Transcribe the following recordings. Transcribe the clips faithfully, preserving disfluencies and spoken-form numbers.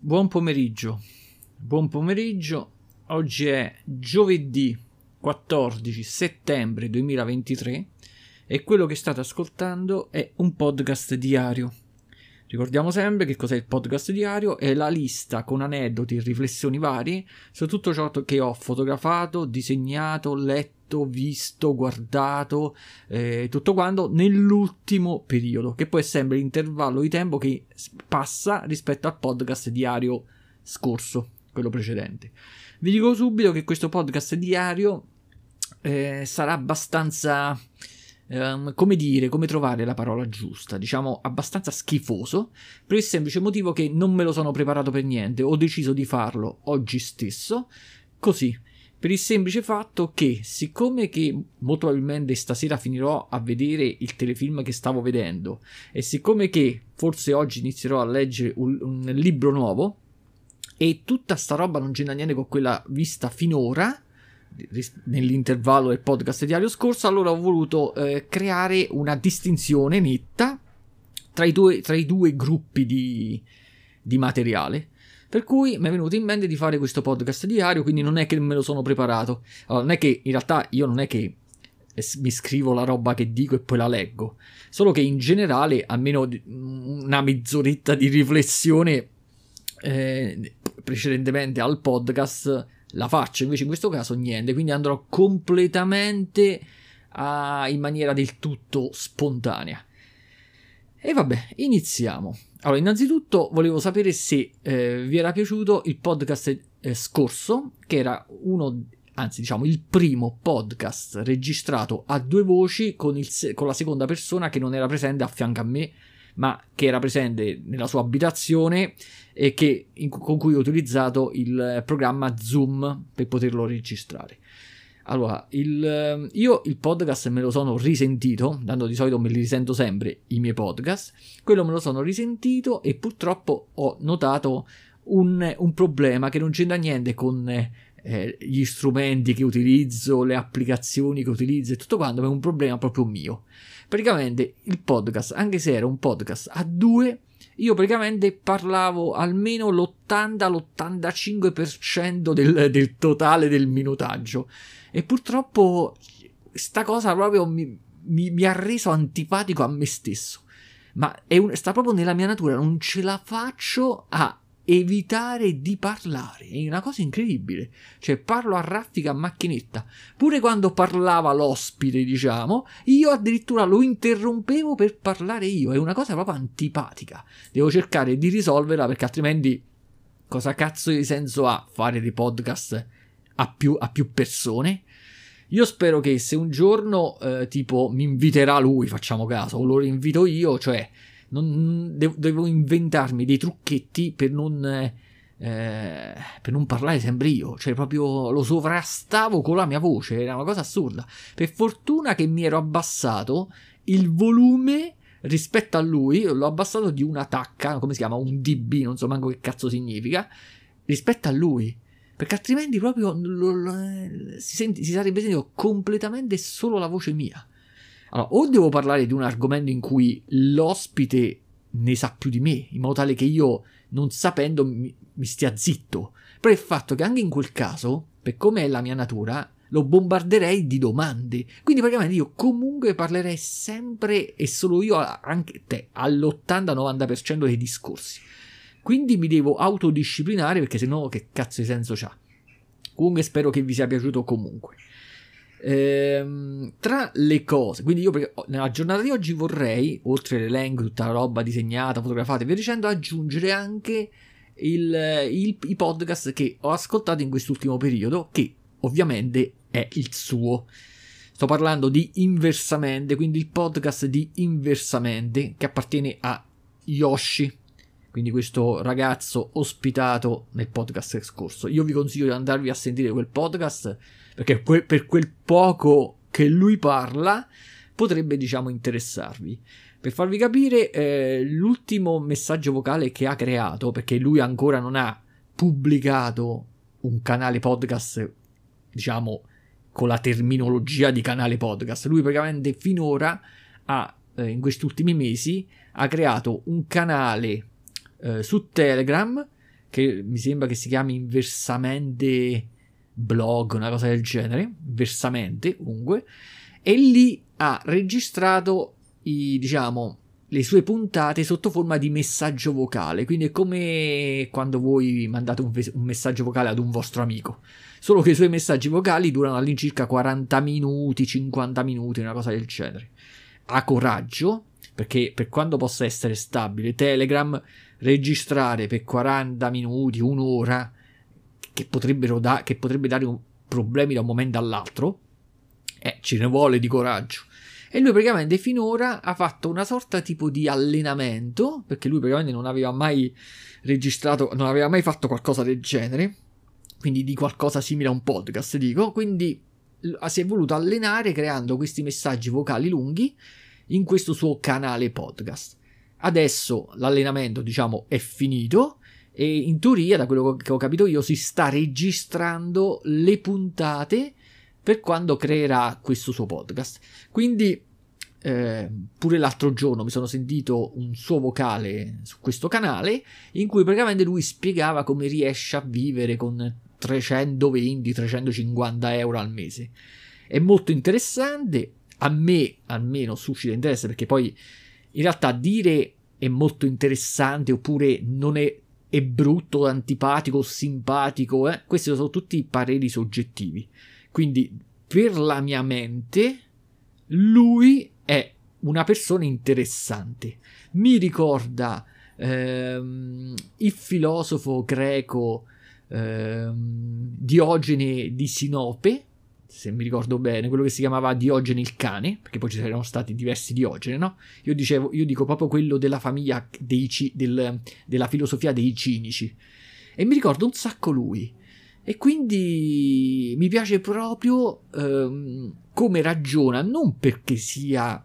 Buon pomeriggio, buon pomeriggio, oggi è giovedì quattordici settembre duemilaventitré e quello che state ascoltando è un podcast diario. Ricordiamo sempre che cos'è il podcast diario: è la lista con aneddoti e riflessioni varie su tutto ciò che ho fotografato, disegnato, letto, visto, guardato, eh, tutto quanto nell'ultimo periodo, che poi è sempre l'intervallo di tempo che passa rispetto al podcast diario scorso, quello precedente. Vi dico subito che questo podcast diario eh, sarà abbastanza... Um, come dire, come trovare la parola giusta, diciamo abbastanza schifoso, per il semplice motivo che non me lo sono preparato per niente, ho deciso di farlo oggi stesso, così, per il semplice fatto che, siccome che molto probabilmente stasera finirò a vedere il telefilm che stavo vedendo, e siccome che forse oggi inizierò a leggere un, un libro nuovo, e tutta sta roba non c'entra niente con quella vista finora, nell'intervallo del podcast diario scorso, allora ho voluto eh, creare una distinzione netta tra i due, tra i due gruppi di, di materiale, per cui mi è venuto in mente di fare questo podcast diario, quindi non è che me lo sono preparato. Allora, non è che in realtà io non è che mi scrivo la roba che dico e poi la leggo, solo che in generale almeno una mezz'oretta di riflessione eh, precedentemente al podcast la faccio, invece in questo caso niente, quindi andrò completamente a, in maniera del tutto spontanea. E vabbè, iniziamo. Allora, innanzitutto volevo sapere se eh, vi era piaciuto il podcast eh, scorso, che era uno, anzi diciamo il primo podcast registrato a due voci con, il, con la seconda persona che non era presente a fianco a me, ma che era presente nella sua abitazione e che, in, con cui ho utilizzato il programma Zoom per poterlo registrare. Allora, il, io il podcast me lo sono risentito, tanto di solito me li risento sempre i miei podcast, quello me lo sono risentito e purtroppo ho notato un, un problema che non c'entra niente con eh, gli strumenti che utilizzo, le applicazioni che utilizzo e tutto quanto, ma è un problema proprio mio. Praticamente il podcast, anche se era un podcast a due, io praticamente parlavo almeno l'ottanta l'ottantacinque per cento del, del totale del minutaggio, e purtroppo sta cosa proprio mi, mi, mi ha reso antipatico a me stesso, ma è un, sta proprio nella mia natura, non ce la faccio a evitare di parlare, è una cosa incredibile, cioè parlo a raffica, a macchinetta, pure quando parlava l'ospite, diciamo, io addirittura lo interrompevo per parlare io, è una cosa proprio antipatica, devo cercare di risolverla, perché altrimenti cosa cazzo di senso ha fare dei podcast a più, a più persone? Io spero che se un giorno eh, tipo mi inviterà lui, facciamo caso, o lo invito io, cioè Non, devo, devo inventarmi dei trucchetti per non eh, per non parlare sempre io, cioè proprio lo sovrastavo con la mia voce, era una cosa assurda. Per fortuna che mi ero abbassato il volume rispetto a lui, l'ho abbassato di una tacca, come si chiama, un dB, non so manco che cazzo significa, rispetto a lui, perché altrimenti proprio lo, lo, si, senti, si sarebbe sentito completamente solo la voce mia. Allora, o devo parlare di un argomento in cui l'ospite ne sa più di me, in modo tale che io, non sapendo, mi, mi stia zitto. Però il fatto che anche in quel caso, per come è la mia natura, lo bombarderei di domande. Quindi praticamente io comunque parlerei sempre e solo io, anche te, all'ottanta novanta per cento dei discorsi. Quindi mi devo autodisciplinare, perché sennò che cazzo di senso c'ha. Comunque spero che vi sia piaciuto comunque. Ehm, tra le cose, quindi io nella giornata di oggi vorrei, oltre l'elenco, tutta la roba disegnata, fotografata e via dicendo, aggiungere anche il, il, i podcast che ho ascoltato in quest'ultimo periodo, che ovviamente è il suo. Sto parlando di Inversamente, quindi il podcast di Inversamente, che appartiene a Yoshi, quindi questo ragazzo ospitato nel podcast scorso. Io vi consiglio di andarvi a sentire quel podcast, perché per quel poco che lui parla potrebbe, diciamo, interessarvi. Per farvi capire, eh, l'ultimo messaggio vocale che ha creato, perché lui ancora non ha pubblicato un canale podcast, diciamo, con la terminologia di canale podcast, lui praticamente finora ha, eh, in questi ultimi mesi, ha creato un canale eh, su Telegram che mi sembra che si chiami Inversamente Blog, una cosa del genere, Inversamente comunque, e lì ha registrato i, diciamo, le sue puntate sotto forma di messaggio vocale, quindi è come quando voi mandate un, un messaggio vocale ad un vostro amico, solo che i suoi messaggi vocali durano all'incirca quaranta minuti, cinquanta minuti, una cosa del genere. Ha coraggio, perché per quanto possa essere stabile Telegram, registrare per quaranta minuti, un'ora, che potrebbero da, che potrebbe dare un, problemi da un momento all'altro, eh, ce ne vuole di coraggio. E lui praticamente finora ha fatto una sorta tipo di allenamento, perché lui praticamente non aveva mai registrato, non aveva mai fatto qualcosa del genere, quindi di qualcosa simile a un podcast, dico, quindi si è voluto allenare creando questi messaggi vocali lunghi in questo suo canale podcast. Adesso l'allenamento, diciamo, è finito e in teoria, da quello che ho capito io, si sta registrando le puntate per quando creerà questo suo podcast. Quindi eh, pure l'altro giorno mi sono sentito un suo vocale su questo canale in cui praticamente lui spiegava come riesce a vivere con trecentoventi trecentocinquanta euro al mese. È molto interessante, a me almeno suscita interesse, perché poi in realtà dire è molto interessante oppure non è, è brutto, antipatico, simpatico, eh? Questi sono tutti pareri soggettivi. Quindi per la mia mente lui è una persona interessante. Mi ricorda ehm, il filosofo greco ehm, Diogene di Sinope, se mi ricordo bene, quello che si chiamava Diogene il cane, perché poi ci erano stati diversi Diogene, no? Io dicevo, io dico proprio quello della famiglia dei, del, della filosofia dei cinici, e mi ricordo un sacco lui, e quindi mi piace proprio ehm, come ragiona, non perché sia,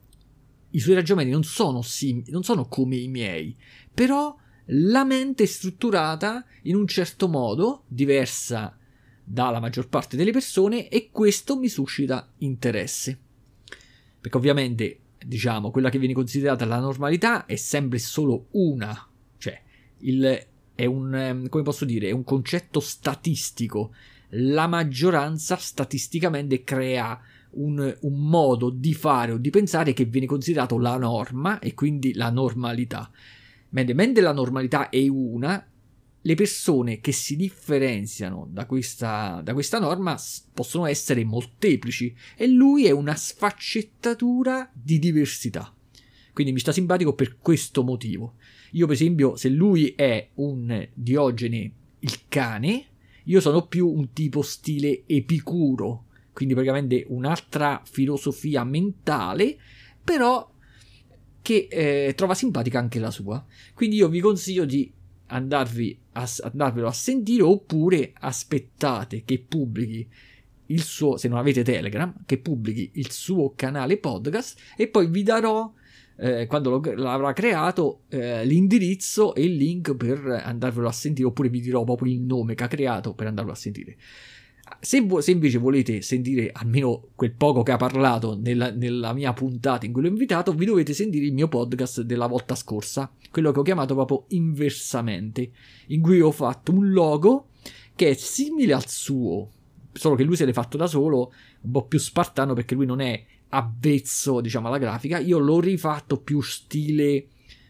i suoi ragionamenti non sono simili, non sono come i miei, però la mente è strutturata in un certo modo, diversa dalla maggior parte delle persone, e questo mi suscita interesse, perché ovviamente, diciamo, quella che viene considerata la normalità è sempre solo una, cioè il, è un, come posso dire, è un concetto statistico. La maggioranza statisticamente crea un, un modo di fare o di pensare che viene considerato la norma e quindi la normalità, mentre, mentre la normalità è una, le persone che si differenziano da questa, da questa norma possono essere molteplici, e lui è una sfaccettatura di diversità. Quindi mi sta simpatico per questo motivo. Io, per esempio, se lui è un Diogene il cane, io sono più un tipo stile Epicuro, quindi praticamente un'altra filosofia mentale, però che eh, trova simpatica anche la sua. Quindi io vi consiglio di andarvi a, andarvelo a sentire, oppure aspettate che pubblichi il suo, se non avete Telegram, che pubblichi il suo canale podcast, e poi vi darò eh, quando lo, l'avrà creato eh, l'indirizzo e il link per andarvelo a sentire, oppure vi dirò proprio il nome che ha creato per andarlo a sentire. Se, se invece volete sentire almeno quel poco che ha parlato nella, nella mia puntata in cui l'ho invitato, vi dovete sentire il mio podcast della volta scorsa, quello che ho chiamato proprio Inversamente, in cui ho fatto un logo che è simile al suo, solo che lui se l'è fatto da solo, un po' più spartano, perché lui non è avvezzo, diciamo, alla grafica. Io l'ho rifatto più stile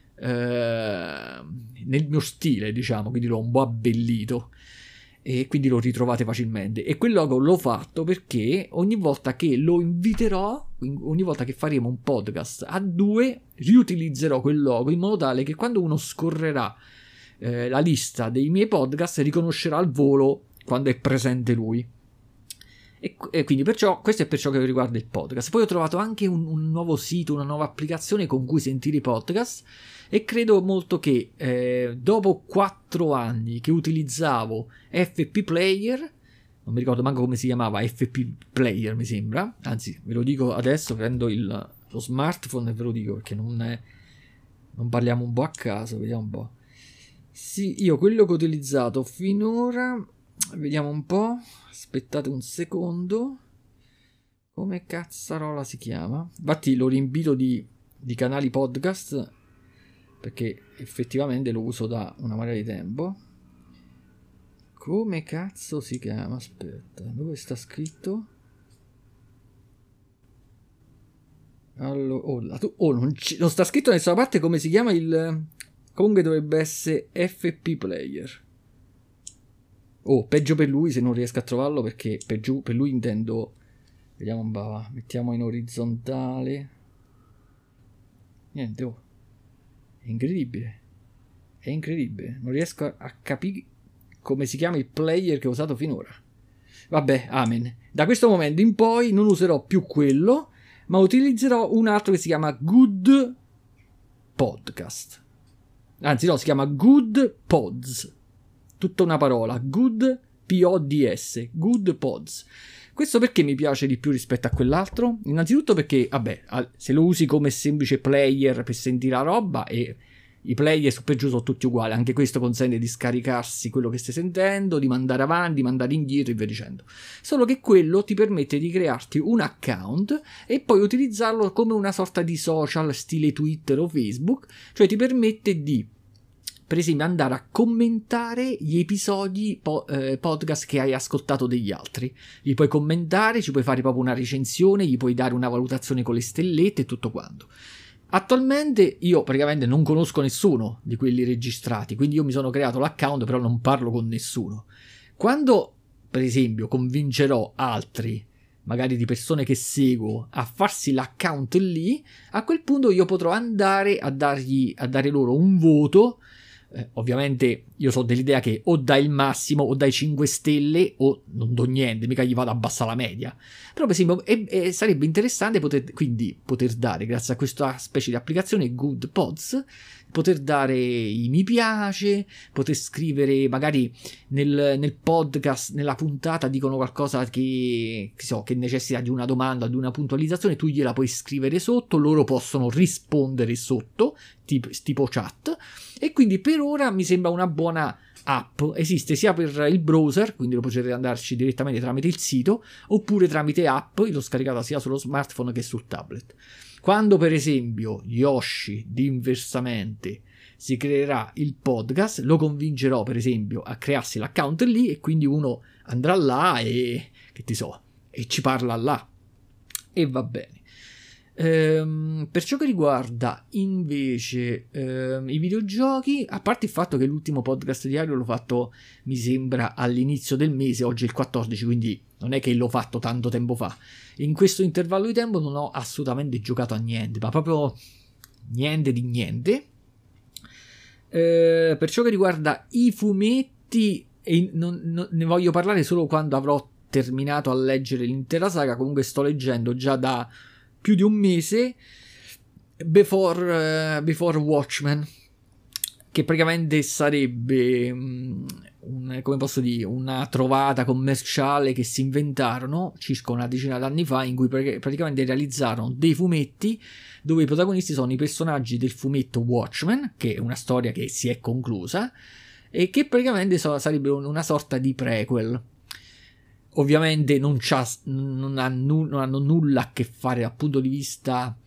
eh, nel mio stile, diciamo, quindi l'ho un po' abbellito, e quindi lo ritrovate facilmente. E quel logo l'ho fatto perché ogni volta che lo inviterò, ogni volta che faremo un podcast a due, riutilizzerò quel logo in modo tale che quando uno scorrerà eh, la lista dei miei podcast riconoscerà al volo quando è presente lui. E, e quindi perciò, questo è per ciò che riguarda il podcast. Poi ho trovato anche un, un nuovo sito, una nuova applicazione con cui sentire i podcast, e credo molto che eh, dopo quattro anni che utilizzavo F P Player, non mi ricordo manco come si chiamava, F P Player mi sembra, anzi ve lo dico adesso, prendo il, lo smartphone e ve lo dico, perché non, è, non parliamo un po' a caso, vediamo un po'. Sì, io quello che ho utilizzato finora, vediamo un po', aspettate un secondo, come cazzarola si chiama? Infatti lo riempito di, di canali podcast, perché effettivamente lo uso da una marea di tempo. Come cazzo si chiama? Aspetta, dove sta scritto? Allora, oh, la tu- oh non, ci- non sta scritto da nessuna parte come si chiama il... Comunque dovrebbe essere F P Player. Oh, peggio per lui se non riesco a trovarlo, perché peggio per lui intendo... Vediamo un po', mettiamo in orizzontale. Niente, oh. È incredibile. È incredibile. Non riesco a, a capire come si chiama il player che ho usato finora. Vabbè, amen. Da questo momento in poi non userò più quello, ma utilizzerò un altro che si chiama Good Podcast. Anzi no, si chiama Good Pods. Tutta una parola. Good P O D S. Good Pods. Questo perché mi piace di più rispetto a quell'altro? Innanzitutto perché, vabbè, se lo usi come semplice player per sentire la roba, e i player su per giù sono tutti uguali, anche questo consente di scaricarsi quello che stai sentendo, di mandare avanti, di mandare indietro e via dicendo. Solo che quello ti permette di crearti un account e poi utilizzarlo come una sorta di social stile Twitter o Facebook, cioè ti permette di, per esempio, andare a commentare gli episodi po- eh, podcast che hai ascoltato degli altri. Li puoi commentare, ci puoi fare proprio una recensione, gli puoi dare una valutazione con le stellette e tutto quanto. Attualmente io praticamente non conosco nessuno di quelli registrati, quindi io mi sono creato l'account, però non parlo con nessuno. Quando, per esempio, convincerò altri, magari di persone che seguo, a farsi l'account lì, a quel punto io potrò andare a dargli, a dare loro un voto. Eh, ovviamente io so dell'idea che o dai il massimo o dai cinque stelle o non do niente, mica gli vado a abbassare la media. Però per esempio è, è, sarebbe interessante poter, quindi poter dare, grazie a questa specie di applicazione Good Pods, poter dare i mi piace, poter scrivere magari nel, nel podcast, nella puntata dicono qualcosa che, che, so, che necessita di una domanda, di una puntualizzazione, tu gliela puoi scrivere sotto, loro possono rispondere sotto, tipo, tipo chat, e quindi per ora mi sembra una buona app. Esiste sia per il browser, quindi lo potete andarci direttamente tramite il sito, oppure tramite app. Io l'ho scaricata sia sullo smartphone che sul tablet. Quando per esempio Yoshi d'inversamente si creerà il podcast, lo convincerò per esempio a crearsi l'account lì, e quindi uno andrà là e che ti so, e ci parla là, e va bene. Ehm, per ciò che riguarda invece ehm, i videogiochi, a parte il fatto che l'ultimo podcast diario l'ho fatto mi sembra all'inizio del mese, oggi è il quattordici, quindi non è che l'ho fatto tanto tempo fa, in questo intervallo di tempo non ho assolutamente giocato a niente, ma proprio niente di niente. Ehm, per ciò che riguarda i fumetti, e non, non, ne voglio parlare solo quando avrò terminato a leggere l'intera saga. Comunque sto leggendo già da più di un mese Before, uh, Before Watchmen, che praticamente sarebbe um, un, come posso dire, una trovata commerciale che si inventarono circa una decina d'anni fa, in cui pr- praticamente realizzarono dei fumetti dove i protagonisti sono i personaggi del fumetto Watchmen, che è una storia che si è conclusa e che praticamente so, sarebbe un, una sorta di prequel. Ovviamente non, c'ha, non, ha nu- non hanno nulla a che fare dal punto di vista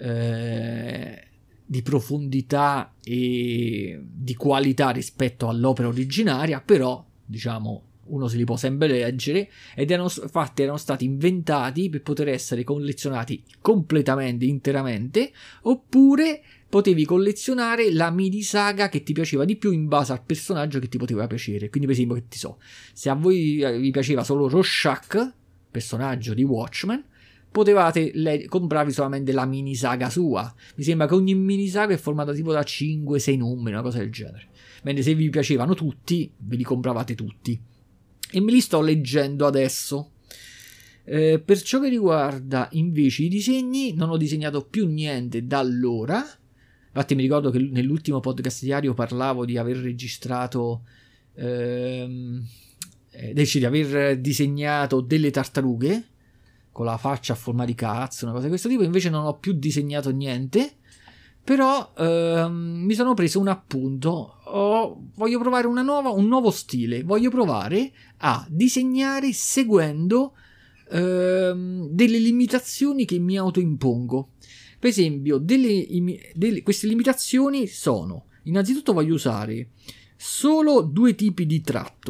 eh, di profondità e di qualità rispetto all'opera originaria, però diciamo uno se li può sempre leggere, ed erano, infatti erano stati inventati per poter essere collezionati completamente, interamente, oppure potevi collezionare la mini saga che ti piaceva di più in base al personaggio che ti poteva piacere. Quindi per esempio, che ti so, se a voi vi piaceva solo Rorschach, personaggio di Watchmen, potevate le- comprarvi solamente la mini saga sua. Mi sembra che ogni mini saga è formata tipo da cinque sei numeri, una cosa del genere. Mentre se vi piacevano tutti, ve li compravate tutti. E me li sto leggendo adesso. Eh, per ciò che riguarda invece i disegni, non ho disegnato più niente da allora. Infatti mi ricordo che nell'ultimo podcast diario parlavo di aver registrato ehm, eh, di aver disegnato delle tartarughe con la faccia a forma di cazzo, una cosa di questo tipo. Invece non ho più disegnato niente, però ehm, mi sono preso un appunto. Ho, voglio provare una nuova, un nuovo stile. Voglio provare a disegnare seguendo ehm, delle limitazioni che mi autoimpongo. Per esempio, delle, delle, queste limitazioni sono: innanzitutto voglio usare solo due tipi di tratto,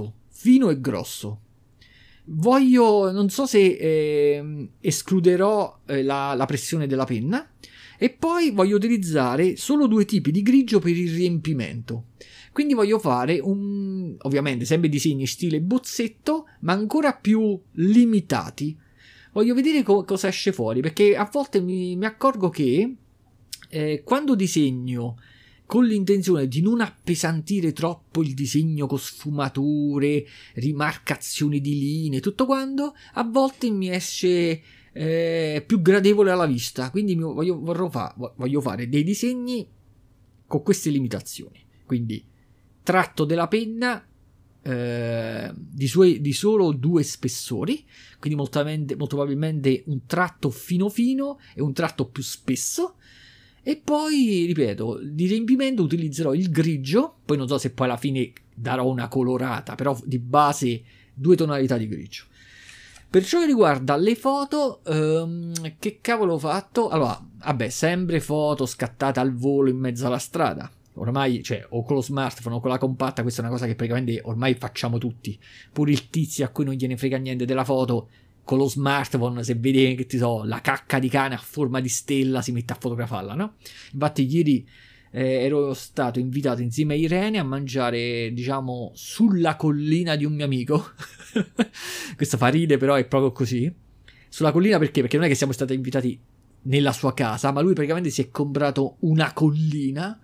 fino e grosso. Voglio, non so se eh, escluderò eh, la, la pressione della penna, e poi voglio utilizzare solo due tipi di grigio per il riempimento. Quindi voglio fare un, ovviamente sempre disegni stile bozzetto, ma ancora più limitati. Voglio vedere co- cosa esce fuori, perché a volte mi, mi accorgo che eh, quando disegno con l'intenzione di non appesantire troppo il disegno con sfumature, rimarcazioni di linee, tutto quanto, a volte mi esce eh, più gradevole alla vista. Quindi mi voglio, vorrò fa, voglio fare dei disegni con queste limitazioni. Quindi tratto della penna eh, di, sue, di solo due spessori, quindi molto, molto probabilmente un tratto fino fino e un tratto più spesso. E poi, ripeto, di riempimento utilizzerò il grigio, poi non so se poi alla fine darò una colorata, però di base due tonalità di grigio. Per ciò che riguarda le foto, ehm, che cavolo ho fatto? Allora, vabbè, sempre foto scattate al volo in mezzo alla strada. Ormai, cioè, o con lo smartphone o con la compatta, questa è una cosa che praticamente ormai facciamo tutti. Pure il tizio a cui non gliene frega niente della foto, con lo smartphone, se vede, che ti so, la cacca di cane a forma di stella, si mette a fotografarla, no? Infatti ieri eh, ero stato invitato insieme a Irene a mangiare, diciamo, sulla collina di un mio amico. Questo fa ride, però è proprio così. Sulla collina perché? Perché non è che siamo stati invitati nella sua casa, ma lui praticamente si è comprato una collina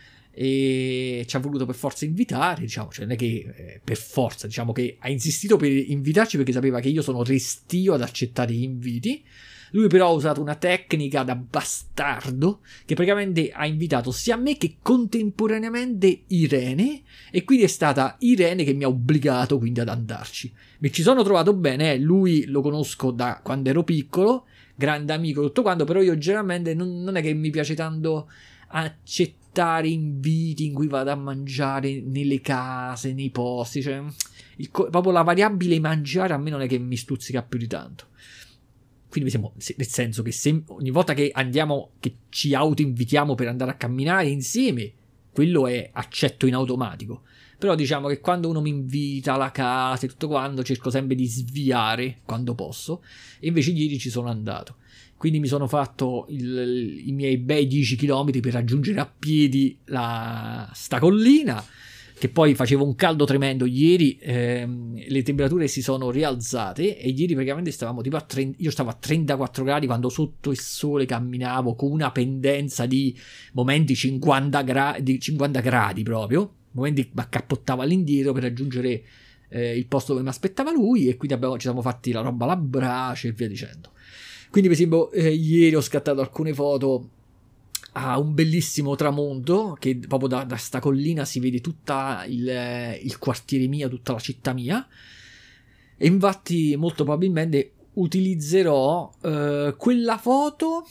e ci ha voluto per forza invitare, diciamo, cioè non è che eh, per forza, diciamo che ha insistito per invitarci perché sapeva che io sono restio ad accettare gli inviti. Lui però ha usato una tecnica da bastardo che praticamente ha invitato sia me che contemporaneamente Irene, e quindi è stata Irene che mi ha obbligato quindi ad andarci. Mi ci sono trovato bene, eh. Lui lo conosco da quando ero piccolo, grande amico, tutto quanto, però io generalmente non, non è che mi piace tanto accettare inviti in cui vado a mangiare nelle case, nei posti, cioè il, proprio la variabile mangiare a me non è che mi stuzzica più di tanto. Quindi siamo, nel senso che se, ogni volta che andiamo, che ci autoinvitiamo per andare a camminare insieme, quello è accetto in automatico. Però diciamo che quando uno mi invita alla casa e tutto quanto, cerco sempre di sviare quando posso, e invece ieri ci sono andato. Quindi mi sono fatto il, i miei bei dieci chilometri per raggiungere a piedi la, sta collina, che poi faceva un caldo tremendo ieri, ehm, le temperature si sono rialzate e ieri praticamente stavamo tipo a trenta, io stavo a trentaquattro gradi quando sotto il sole camminavo con una pendenza di momenti cinquanta gradi, cinquanta gradi proprio, momenti mi accappottavo all'indietro per raggiungere eh, il posto dove mi aspettava lui, e quindi abbiamo, ci siamo fatti la roba alla brace e via dicendo. Quindi per esempio eh, ieri ho scattato alcune foto a un bellissimo tramonto, che proprio da, da sta collina si vede tutta il, il quartiere mio, tutta la città mia, e infatti molto probabilmente utilizzerò eh, quella foto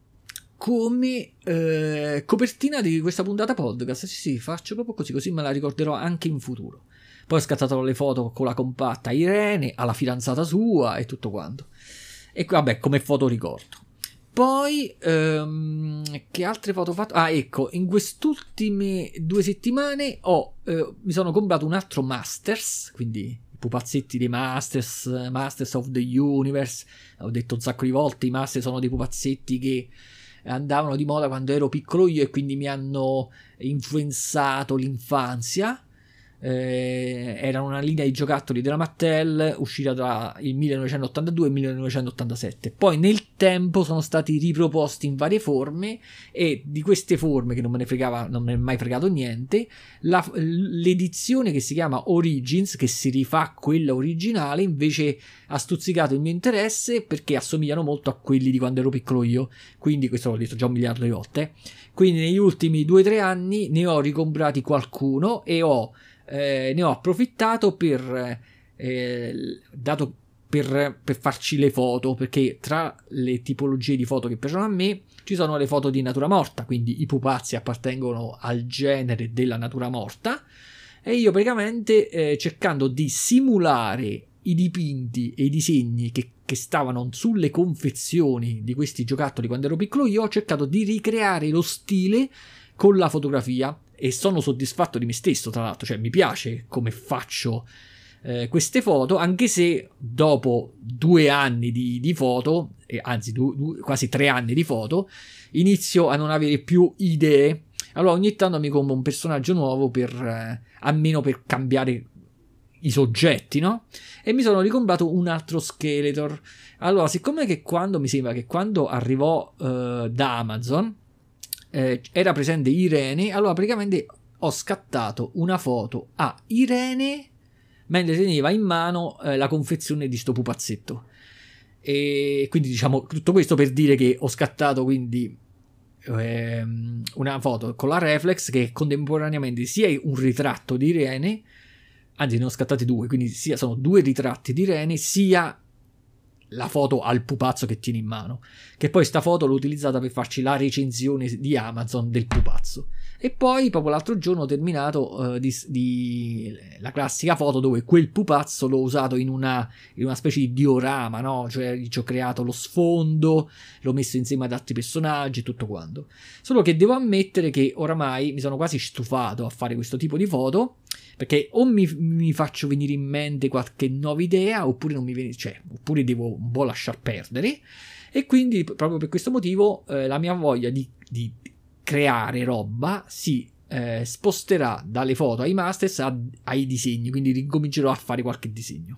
come eh, copertina di questa puntata podcast. Sì sì, faccio proprio così, così me la ricorderò anche in futuro. Poi ho scattato le foto con la compatta Irene, alla fidanzata sua e tutto quanto. E vabbè, come foto ricordo. Poi, ehm, che altre foto ho fatto? Ah, ecco, in quest'ultime due settimane ho, eh, mi sono comprato un altro Masters, quindi i pupazzetti dei Masters, Masters of the Universe. Ho detto un sacco di volte, i Masters sono dei pupazzetti che andavano di moda quando ero piccolo io e quindi mi hanno influenzato l'infanzia. Eh, era una linea di giocattoli della Mattel uscita tra il millenovecentottantadue e il millenovecentottantasette. Poi nel tempo sono stati riproposti in varie forme, e di queste forme, che non me ne fregava, non me ne è mai fregato niente, la, l'edizione che si chiama Origins, che si rifà a quella originale, invece ha stuzzicato il mio interesse perché assomigliano molto a quelli di quando ero piccolo io. Quindi questo l'ho detto già un miliardo di volte. Quindi negli ultimi due o tre anni ne ho ricomprati qualcuno e ho Eh, ne ho approfittato per eh, dato per, per farci le foto, perché tra le tipologie di foto che piacciono a me ci sono le foto di natura morta, quindi i pupazzi appartengono al genere della natura morta, e io praticamente eh, cercando di simulare i dipinti e i disegni che, che stavano sulle confezioni di questi giocattoli quando ero piccolo io, ho cercato di ricreare lo stile con la fotografia. E sono soddisfatto di me stesso, tra l'altro, cioè mi piace come faccio eh, queste foto, anche se dopo due anni di, di foto, eh, anzi du, du, quasi tre anni di foto, inizio a non avere più idee. Allora ogni tanto mi compro un personaggio nuovo per eh, almeno per cambiare i soggetti, no? E mi sono ricomprato un altro Skeletor. Allora, siccome che quando mi sembra che quando arrivò eh, da Amazon eh, era presente Irene, allora praticamente ho scattato una foto a Irene mentre teneva in mano eh, la confezione di sto pupazzetto. E quindi diciamo tutto questo per dire che ho scattato quindi ehm, una foto con la reflex che è contemporaneamente sia un ritratto di Irene, anzi ne ho scattate due, quindi sia sono due ritratti di Irene, sia la foto al pupazzo che tiene in mano, che poi sta foto l'ho utilizzata per farci la recensione di Amazon del pupazzo. E poi proprio l'altro giorno ho terminato uh, di, di, la classica foto dove quel pupazzo l'ho usato in una, in una specie di diorama, no? Cioè ci ho creato lo sfondo, l'ho messo insieme ad altri personaggi e tutto quanto. Solo che devo ammettere che oramai mi sono quasi stufato a fare questo tipo di foto, perché o mi, mi faccio venire in mente qualche nuova idea oppure non mi viene, cioè, oppure devo un po' lasciar perdere, e quindi proprio per questo motivo eh, la mia voglia di, di creare roba si eh, sposterà dalle foto ai masters a, ai disegni, quindi ricomincerò a fare qualche disegno.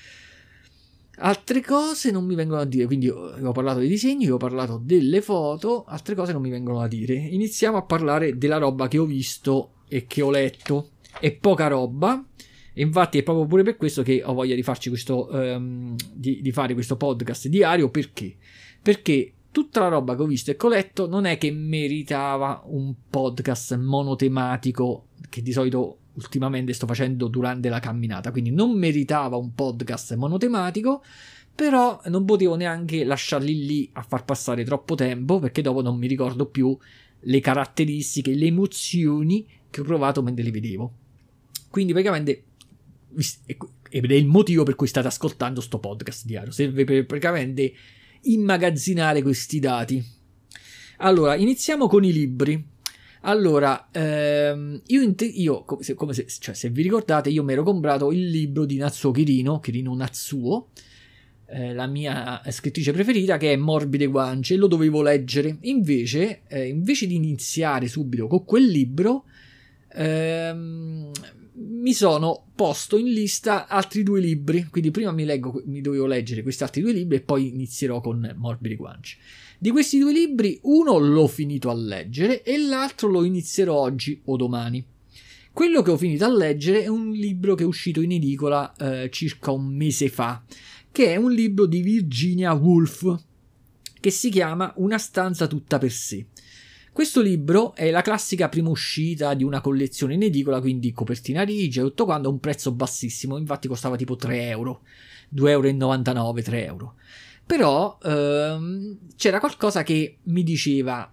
Altre cose non mi vengono a dire, quindi ho parlato dei disegni, ho parlato delle foto, altre cose non mi vengono a dire. Iniziamo a parlare della roba che ho visto e che ho letto. È poca roba, infatti è proprio pure per questo che ho voglia di farci questo um, di, di fare questo podcast diario. Perché? Perché tutta la roba che ho visto e che ho letto non è che meritava un podcast monotematico, che di solito ultimamente sto facendo durante la camminata, quindi non meritava un podcast monotematico, però non potevo neanche lasciarli lì a far passare troppo tempo, perché dopo non mi ricordo più le caratteristiche, le emozioni che ho provato mentre li vedevo. Quindi praticamente, ed è il motivo per cui state ascoltando sto podcast diario, serve per praticamente immagazzinare questi dati. Allora, iniziamo con i libri. Allora, ehm, io, io come, se, come se, cioè, se vi ricordate, io mi ero comprato il libro di Natsuo Kirino, Kirino Natsuo, eh, la mia scrittrice preferita, che è Morbide Guance, e lo dovevo leggere. Invece, eh, invece di iniziare subito con quel libro, ehm, mi sono posto in lista altri due libri, quindi prima mi, leggo, mi dovevo leggere questi altri due libri e poi inizierò con Morbide Guance. Di questi due libri, uno l'ho finito a leggere e l'altro lo inizierò oggi o domani. Quello che ho finito a leggere è un libro che è uscito in edicola eh, circa un mese fa, che è un libro di Virginia Woolf, che si chiama Una stanza tutta per sé. Questo libro è la classica prima uscita di una collezione in edicola, quindi copertina rigia e tutto quanto, a un prezzo bassissimo, infatti costava tipo tre euro, due euro e novantanove, tre euro. Però ehm, c'era qualcosa che mi diceva: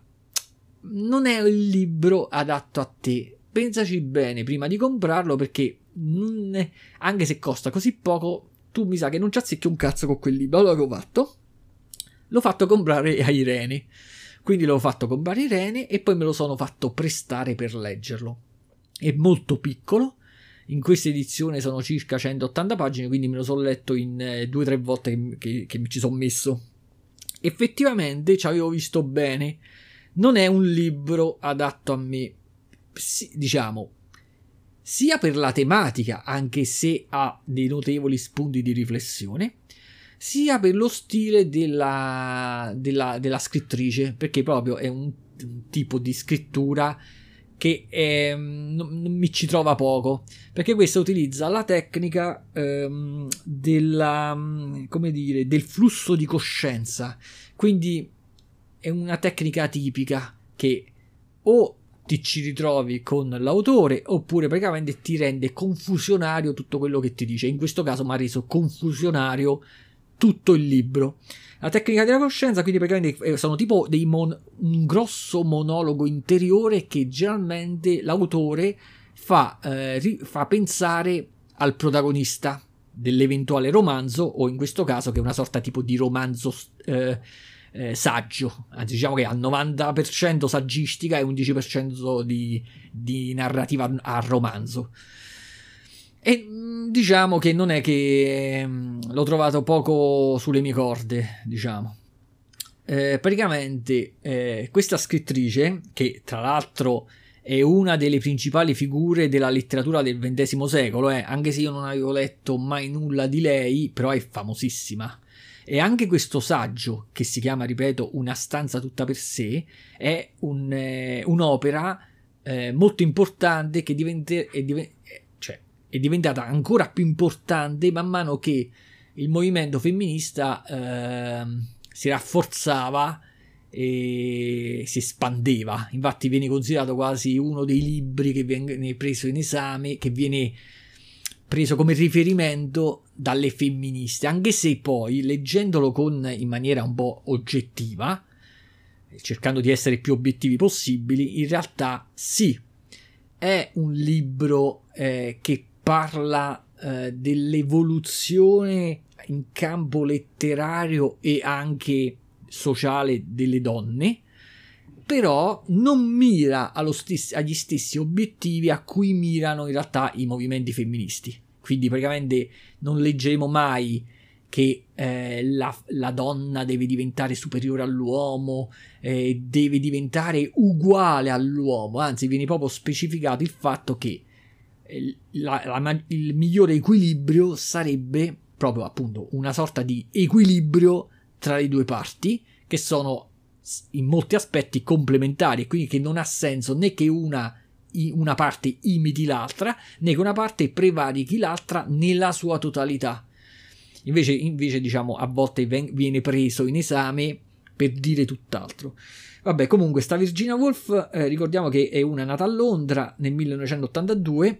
non è il libro adatto a te, pensaci bene prima di comprarlo, perché non è, anche se costa così poco, tu mi sa che non ci azzecchi un cazzo con quel libro. Allora che ho fatto? L'ho fatto comprare a Irene. Quindi l'ho fatto comprare a Irene e poi me lo sono fatto prestare per leggerlo. È molto piccolo, in questa edizione sono circa centottanta pagine, quindi me lo sono letto in eh, due o tre volte che, che, che mi ci sono messo. Effettivamente ci avevo visto bene, non è un libro adatto a me, sì, diciamo, sia per la tematica, anche se ha dei notevoli spunti di riflessione, sia per lo stile della, della, della scrittrice, perché proprio è un, un tipo di scrittura che è, non, non mi ci trova poco, perché questa utilizza la tecnica ehm, della, come dire, del flusso di coscienza, quindi è una tecnica tipica che o ti ci ritrovi con l'autore oppure praticamente ti rende confusionario tutto quello che ti dice. In questo caso mi ha reso confusionario tutto il libro. La tecnica della coscienza, quindi praticamente sono tipo dei mon- un grosso monologo interiore che generalmente l'autore fa, eh, ri- fa pensare al protagonista dell'eventuale romanzo, o in questo caso che è una sorta tipo di romanzo eh, eh, saggio, anzi diciamo che al novanta per cento saggistica e undici per cento di, di narrativa a romanzo. E diciamo che non è che mh, l'ho trovato poco sulle mie corde, diciamo. Eh, praticamente eh, questa scrittrice, che tra l'altro è una delle principali figure della letteratura del ventesimo secolo, eh, anche se io non avevo letto mai nulla di lei, però è famosissima. E anche questo saggio, che si chiama, ripeto, Una stanza tutta per sé, è un, eh, un'opera eh, molto importante che diventa, è, div- cioè, è diventata ancora più importante man mano che il movimento femminista eh, si rafforzava e si espandeva. Infatti viene considerato quasi uno dei libri che viene preso in esame, che viene preso come riferimento dalle femministe, anche se poi leggendolo con, in maniera un po' oggettiva, cercando di essere più obiettivi possibili, in realtà sì, è un libro eh, che parla eh, dell'evoluzione in campo letterario e anche sociale delle donne, però non mira allo stessi, agli stessi obiettivi a cui mirano in realtà i movimenti femministi. Quindi praticamente non leggeremo mai che eh, la, la donna deve diventare superiore all'uomo, eh, deve diventare uguale all'uomo, anzi viene proprio specificato il fatto che eh, la, la, il migliore equilibrio sarebbe proprio appunto una sorta di equilibrio tra le due parti, che sono in molti aspetti complementari, quindi che non ha senso né che una, una parte imiti l'altra, né che una parte prevarichi l'altra nella sua totalità. Invece, invece diciamo, a volte viene preso in esame per dire tutt'altro. Vabbè, comunque, sta Virginia Woolf, eh, ricordiamo che è una nata a Londra nel millenovecentottantadue,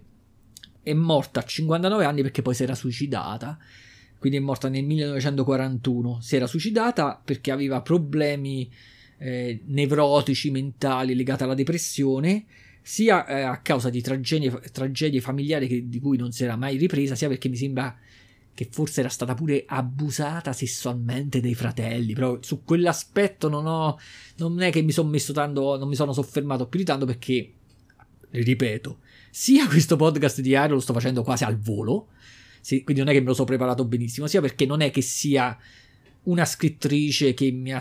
è morta a cinquantanove anni perché poi si era suicidata. Quindi è morta nel millenovecentoquarantuno, si era suicidata perché aveva problemi eh, nevrotici, mentali legati alla depressione, sia eh, a causa di tragedie, tragedie familiari che, di cui non si era mai ripresa, sia perché mi sembra che forse era stata pure abusata sessualmente dai fratelli, però su quell'aspetto non ho, non è che mi sono messo tanto, non mi sono soffermato più di tanto perché, ripeto, sia questo podcast di Aero lo sto facendo quasi al volo, sì, quindi non è che me lo so preparato benissimo, sia perché non è che sia una scrittrice che mi ha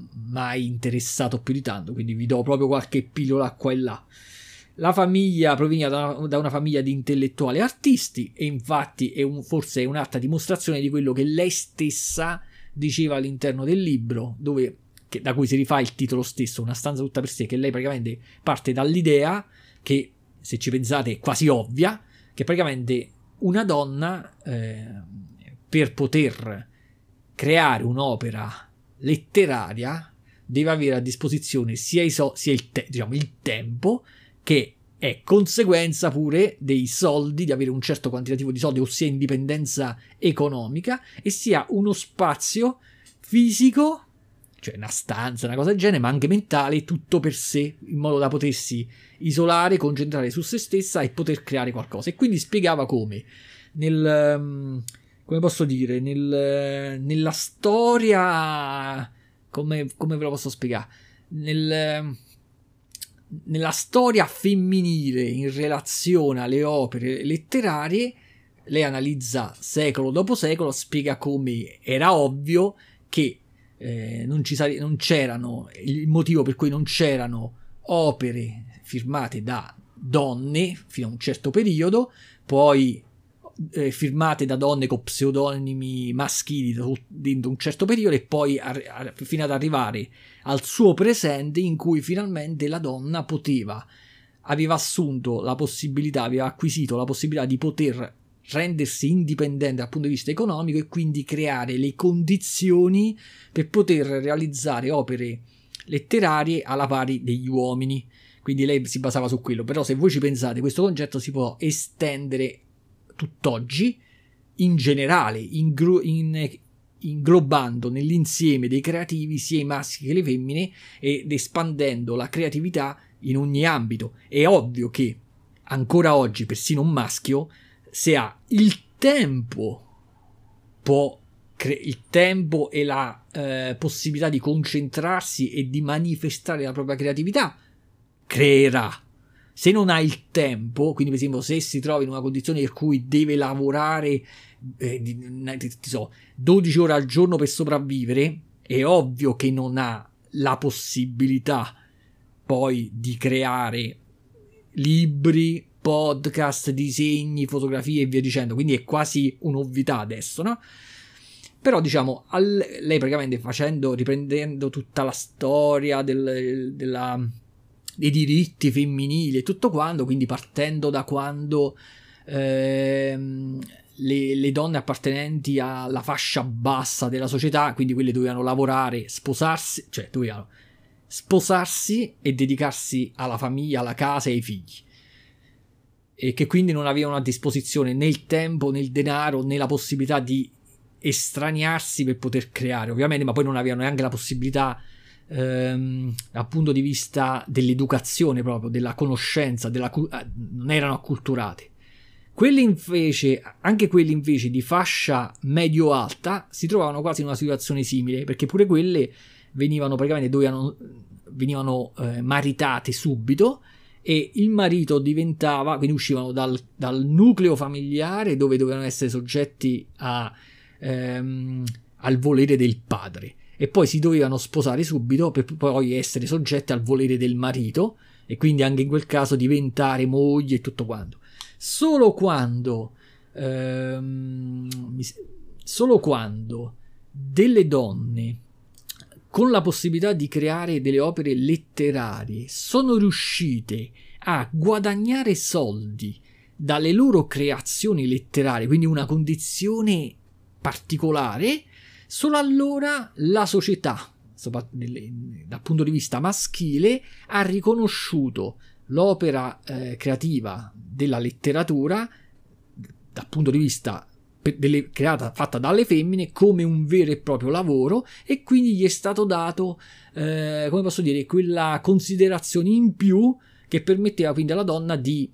mai interessato più di tanto, quindi vi do proprio qualche pillola qua e là. La famiglia proveniva da una, da una famiglia di intellettuali e artisti, e infatti è un, forse è un'altra dimostrazione di quello che lei stessa diceva all'interno del libro, dove, che, da cui si rifà il titolo stesso, Una stanza tutta per sé, che lei praticamente parte dall'idea che, se ci pensate, è quasi ovvia, che praticamente una donna eh, per poter creare un'opera letteraria deve avere a disposizione sia, i so- sia il, te- diciamo, il tempo, che è conseguenza pure dei soldi, di avere un certo quantitativo di soldi, ossia indipendenza economica, e sia uno spazio fisico, cioè una stanza, una cosa del genere, ma anche mentale, tutto per sé, in modo da potersi isolare, concentrare su se stessa e poter creare qualcosa. E quindi spiegava come nel, come posso dire, nel, nella storia, come, come ve lo posso spiegare, nel, nella storia femminile in relazione alle opere letterarie, lei analizza secolo dopo secolo, spiega come era ovvio che eh, non, ci sare- non c'erano, il motivo per cui non c'erano opere firmate da donne fino a un certo periodo, poi eh, firmate da donne con pseudonimi maschili dentro un certo periodo, e poi ar- ar- fino ad arrivare al suo presente, in cui finalmente la donna poteva, aveva assunto la possibilità, aveva acquisito la possibilità di poter rendersi indipendente dal punto di vista economico e quindi creare le condizioni per poter realizzare opere letterarie alla pari degli uomini. Quindi lei si basava su quello. Però se voi ci pensate, questo concetto si può estendere tutt'oggi in generale, ingro- in, inglobando nell'insieme dei creativi sia i maschi che le femmine ed espandendo la creatività in ogni ambito. È ovvio che ancora oggi persino un maschio, se ha il tempo, può cre- il tempo e la eh, possibilità di concentrarsi e di manifestare la propria creatività, creerà. se non ha il tempo, quindi per esempio se si trova in una condizione per cui deve lavorare eh, di, ti so, dodici ore al giorno per sopravvivere, è ovvio che non ha la possibilità poi di creare libri, podcast, disegni, fotografie e via dicendo, quindi è quasi un'ovvietà adesso, no? Però diciamo, al, lei praticamente facendo, riprendendo tutta la storia del, della, dei diritti femminili e tutto quanto, quindi partendo da quando ehm, le, le donne appartenenti alla fascia bassa della società, quindi quelle dovevano lavorare, sposarsi, cioè dovevano sposarsi e dedicarsi alla famiglia, alla casa e ai figli, e che quindi non avevano a disposizione né il tempo né il denaro né la possibilità di estraniarsi per poter creare, ovviamente, ma poi non avevano neanche la possibilità ehm, dal punto di vista dell'educazione, proprio della conoscenza, della, non erano acculturate. Quelli invece, anche quelli invece di fascia medio-alta si trovavano quasi in una situazione simile, perché pure quelle venivano praticamente dovevano, venivano eh, maritate subito, e il marito diventava, quindi uscivano dal, dal nucleo familiare dove dovevano essere soggetti a, ehm, al volere del padre, e poi si dovevano sposare subito per poi essere soggetti al volere del marito, e quindi anche in quel caso diventare moglie e tutto quanto. Solo quando ehm, solo quando delle donne con la possibilità di creare delle opere letterarie sono riuscite a guadagnare soldi dalle loro creazioni letterarie, quindi una condizione particolare, solo allora la società, dal punto di vista maschile, ha riconosciuto l'opera eh, creativa della letteratura dal punto di vista delle, creata, fatta dalle femmine, come un vero e proprio lavoro, e quindi gli è stato dato, eh, come posso dire, quella considerazione in più che permetteva quindi alla donna di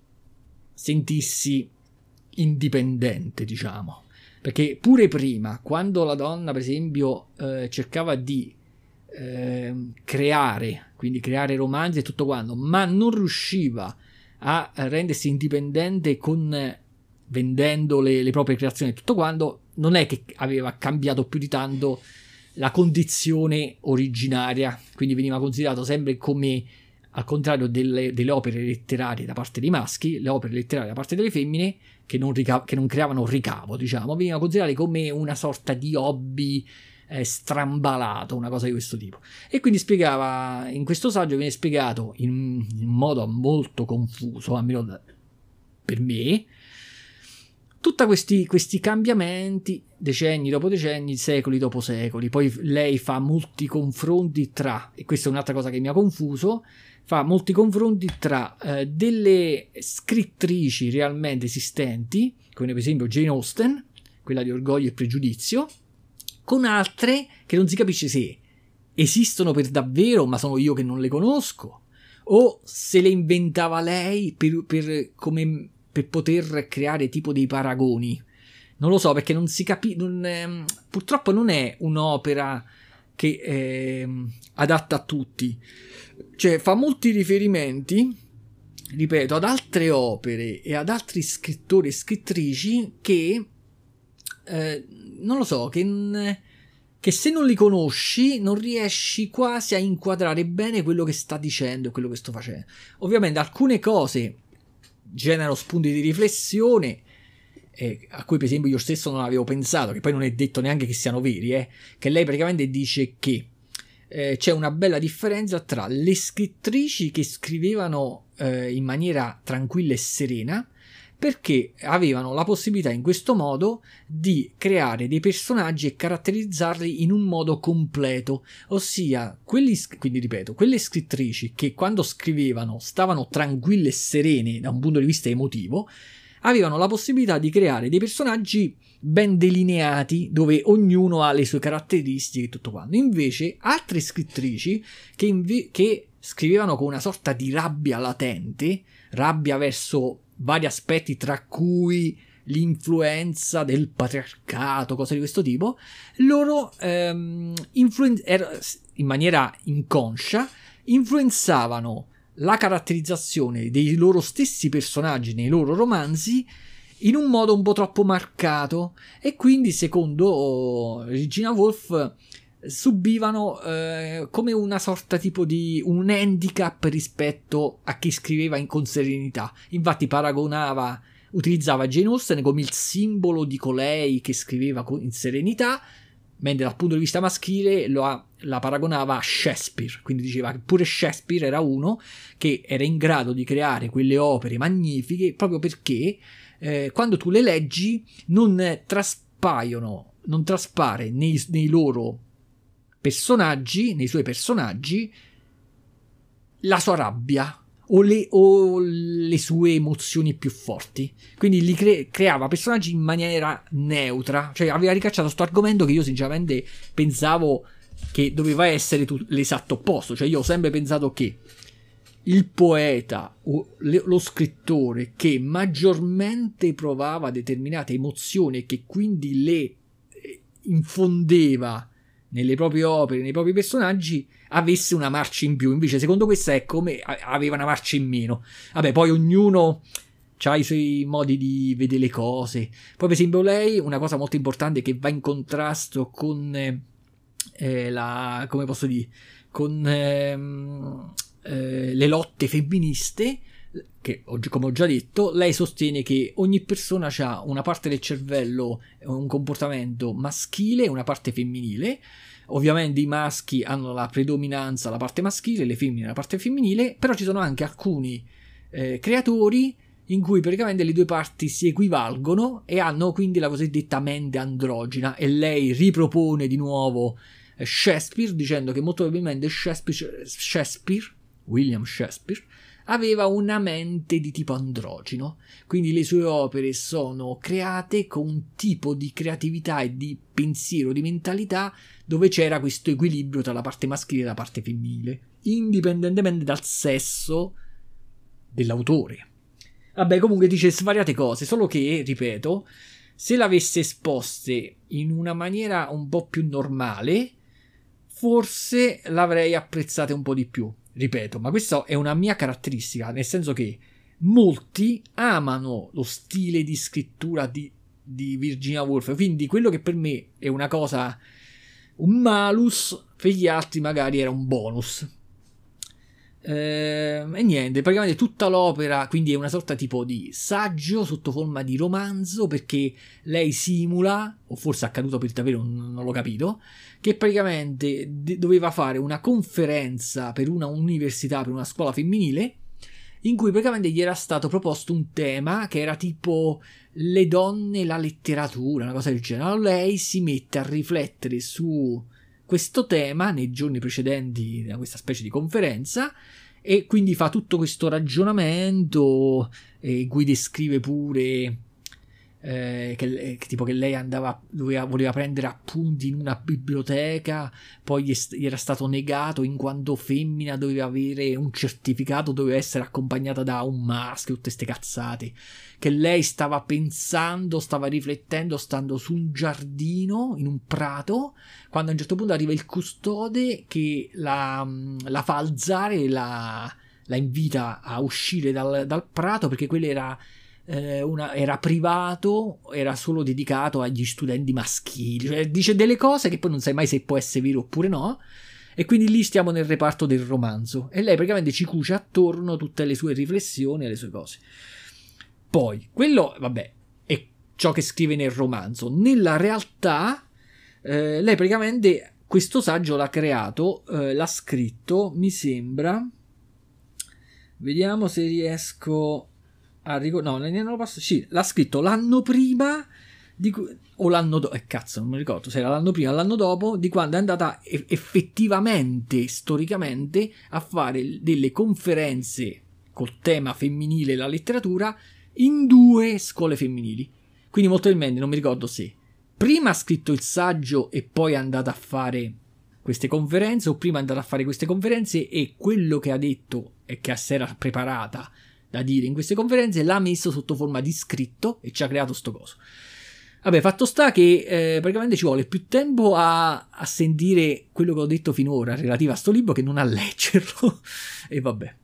sentirsi indipendente, diciamo. Perché pure prima, quando la donna per esempio eh, cercava di eh, creare, quindi creare romanzi e tutto quanto, ma non riusciva a rendersi indipendente con vendendo le, le proprie creazioni e tutto quanto, non è che aveva cambiato più di tanto la condizione originaria, quindi veniva considerato sempre come, al contrario delle, delle opere letterarie da parte dei maschi, le opere letterarie da parte delle femmine che non, ricav- che non creavano ricavo, diciamo, venivano considerate come una sorta di hobby eh, strambalato, una cosa di questo tipo. E quindi spiegava, in questo saggio viene spiegato in, in modo molto confuso, almeno da, per me, tutti questi, questi cambiamenti, decenni dopo decenni, secoli dopo secoli. Poi lei fa molti confronti tra, e questa è un'altra cosa che mi ha confuso, fa molti confronti tra eh, delle scrittrici realmente esistenti, come per esempio Jane Austen, quella di Orgoglio e Pregiudizio, con altre che non si capisce se esistono per davvero, ma sono io che non le conosco, o se le inventava lei per, per come... per poter creare tipo dei paragoni. Non lo so, perché non si capisce, eh, purtroppo non è un'opera che è eh, adatta a tutti, cioè fa molti riferimenti, ripeto, ad altre opere e ad altri scrittori e scrittrici che eh, non lo so, che, che se non li conosci non riesci quasi a inquadrare bene quello che sta dicendo e quello che sto facendo. Ovviamente alcune cose generano spunti di riflessione eh, a cui per esempio io stesso non avevo pensato, che poi non è detto neanche che siano veri, eh, che lei praticamente dice che eh, c'è una bella differenza tra le scrittrici che scrivevano eh, in maniera tranquilla e serena, perché avevano la possibilità in questo modo di creare dei personaggi e caratterizzarli in un modo completo, ossia quelli, quindi ripeto, quelle scrittrici che quando scrivevano stavano tranquille e serene da un punto di vista emotivo, avevano la possibilità di creare dei personaggi ben delineati dove ognuno ha le sue caratteristiche e tutto quanto. Invece altre scrittrici che, inve- che scrivevano con una sorta di rabbia latente, rabbia verso vari aspetti, tra cui l'influenza del patriarcato, cose di questo tipo, loro ehm, influen- er- in maniera inconscia influenzavano la caratterizzazione dei loro stessi personaggi nei loro romanzi in un modo un po' troppo marcato, e quindi secondo Virginia Woolf subivano eh, come una sorta tipo di un handicap rispetto a chi scriveva in con serenità. Infatti paragonava, utilizzava Jane Austen come il simbolo di colei che scriveva in serenità, mentre dal punto di vista maschile lo ha, la paragonava a Shakespeare, quindi diceva che pure Shakespeare era uno che era in grado di creare quelle opere magnifiche proprio perché eh, quando tu le leggi non traspaiono, non traspare nei, nei loro personaggi, nei suoi personaggi, la sua rabbia o le, o le sue emozioni più forti. Quindi li cre- creava personaggi in maniera neutra, cioè aveva ricacciato questo argomento che io sinceramente pensavo che doveva essere tu- l'esatto opposto. Cioè io ho sempre pensato che il poeta o le- lo scrittore che maggiormente provava determinate emozioni e che quindi le infondeva nelle proprie opere, nei propri personaggi, avesse una marcia in più. Invece secondo questa è come aveva una marcia in meno. Vabbè, poi ognuno ha i suoi modi di vedere le cose. Poi per esempio lei, una cosa molto importante che va in contrasto con eh, la, come posso dire, con ehm, eh, le lotte femministe, che come ho già detto, lei sostiene che ogni persona ha una parte del cervello, un comportamento maschile e una parte femminile. Ovviamente i maschi hanno la predominanza, la parte maschile, le femmine la parte femminile, però ci sono anche alcuni eh, creatori in cui praticamente le due parti si equivalgono e hanno quindi la cosiddetta mente androgina, e lei ripropone di nuovo eh, Shakespeare, dicendo che molto probabilmente Shakespeare, Shakespeare William Shakespeare aveva una mente di tipo androgino, quindi le sue opere sono create con un tipo di creatività e di pensiero, di mentalità, dove c'era questo equilibrio tra la parte maschile e la parte femminile, indipendentemente dal sesso dell'autore. Vabbè, comunque dice svariate cose, solo che, ripeto, se l'avesse esposte in una maniera un po' più normale, forse l'avrei apprezzata un po' di più. Ripeto, ma questa è una mia caratteristica, nel senso che molti amano lo stile di scrittura di, di Virginia Woolf, quindi quello che per me è una cosa, un malus, per gli altri magari era un bonus. Eh, e niente, praticamente tutta l'opera quindi è una sorta tipo di saggio sotto forma di romanzo, perché lei simula, o forse è accaduto per davvero, non, non l'ho capito, che praticamente de- doveva fare una conferenza per una università, per una scuola femminile, in cui praticamente gli era stato proposto un tema che era tipo le donne e la letteratura, una cosa del genere. Allora lei si mette a riflettere su questo tema nei giorni precedenti a questa specie di conferenza, e quindi fa tutto questo ragionamento in cui descrive pure eh, che, che tipo che lei andava, doveva, voleva prendere appunti in una biblioteca, poi gli, gli era stato negato in quanto femmina, doveva avere un certificato, doveva essere accompagnata da un maschio, tutte ste cazzate, che lei stava pensando, stava riflettendo stando su un giardino in un prato, quando a un certo punto arriva il custode che la, la fa alzare e la, la invita a uscire dal, dal prato, perché quello era eh, una, era privato, era solo dedicato agli studenti maschili. Cioè, dice delle cose che poi non sai mai se può essere vero oppure no, e quindi lì stiamo nel reparto del romanzo e lei praticamente ci cuce attorno tutte le sue riflessioni e le sue cose. Poi quello, vabbè, è ciò che scrive nel romanzo. Nella realtà eh, lei praticamente questo saggio l'ha creato, eh, l'ha scritto, mi sembra, vediamo se riesco a ricordare, no, non lo posso, sì, l'ha scritto l'anno prima di, o l'anno dopo, eh, cazzo, non mi ricordo se era l'anno prima o l'anno dopo di quando è andata e- effettivamente, storicamente, a fare delle conferenze col tema femminile e la letteratura in due scuole femminili. Quindi molto probabilmente, non mi ricordo se prima ha scritto il saggio e poi è andata a fare queste conferenze, o prima è andata a fare queste conferenze e quello che ha detto e che si era preparata da dire in queste conferenze l'ha messo sotto forma di scritto e ci ha creato sto coso. Vabbè, fatto sta che eh, praticamente ci vuole più tempo a, a sentire quello che ho detto finora relativo a sto libro che non a leggerlo. E vabbè.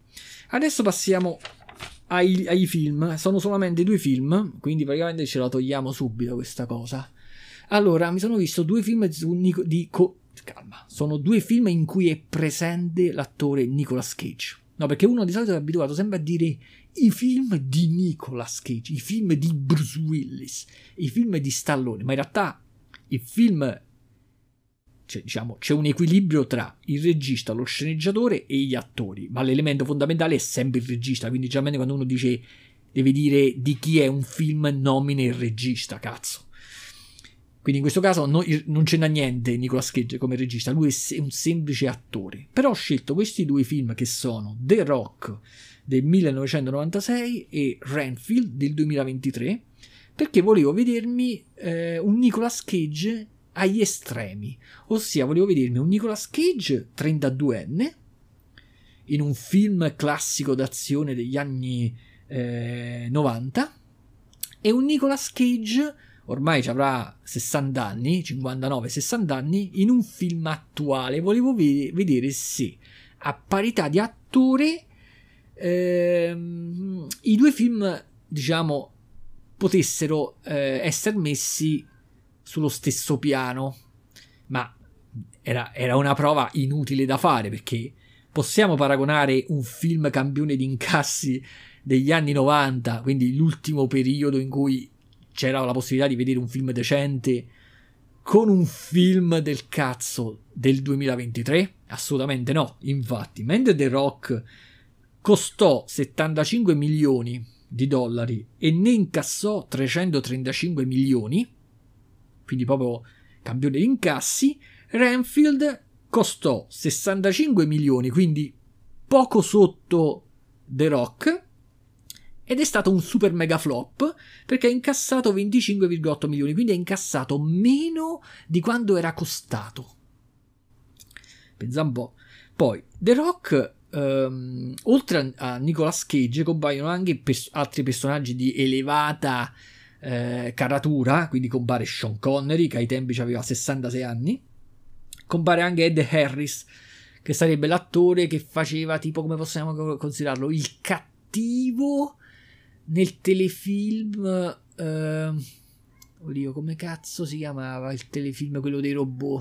Adesso passiamo ai, ai film. Sono solamente due film, quindi praticamente ce la togliamo subito questa cosa. Allora, mi sono visto due film di, di co- calma, sono due film in cui è presente l'attore Nicolas Cage. No, perché uno di solito è abituato sempre a dire i film di Nicolas Cage, i film di Bruce Willis, i film di Stallone, ma in realtà il film, cioè, diciamo, c'è un equilibrio tra il regista, lo sceneggiatore e gli attori, ma l'elemento fondamentale è sempre il regista, quindi generalmente quando uno dice deve dire di chi è un film, nomina il regista, cazzo. Quindi in questo caso no, non c'entra niente Nicolas Cage come regista, lui è un semplice attore. Però ho scelto questi due film che sono The Rock del millenovecentonovantasei e Renfield del duemilaventitré, perché volevo vedermi eh, un Nicolas Cage agli estremi, ossia volevo vedermi un Nicolas Cage trentaduenne in un film classico d'azione degli anni eh, novanta e un Nicolas Cage ormai ci avrà sessanta anni, cinquantanove sessanta anni, in un film attuale. Volevo ve- vedere se a parità di attore ehm, i due film, diciamo, potessero eh, essere messi sullo stesso piano, ma era, era una prova inutile da fare, perché possiamo paragonare un film campione di incassi degli anni novanta, quindi l'ultimo periodo in cui c'era la possibilità di vedere un film decente, con un film del cazzo del duemilaventitré? Assolutamente no. Infatti, mentre The Rock costò settantacinque milioni di dollari e ne incassò trecentotrentacinque milioni, quindi proprio campione di incassi, Renfield costò sessantacinque milioni, quindi poco sotto The Rock, ed è stato un super mega flop perché ha incassato venticinque virgola otto milioni, quindi ha incassato meno di quando era costato. Pensa un po'. Poi The Rock, ehm, oltre a Nicolas Cage, compaiono anche pers- altri personaggi di elevata eh, caratura, quindi compare Sean Connery, che ai tempi aveva sessantasei anni, compare anche Ed Harris, che sarebbe l'attore che faceva, tipo, come possiamo considerarlo, il cattivo nel telefilm, eh, oddio, come cazzo si chiamava il telefilm, quello dei robot?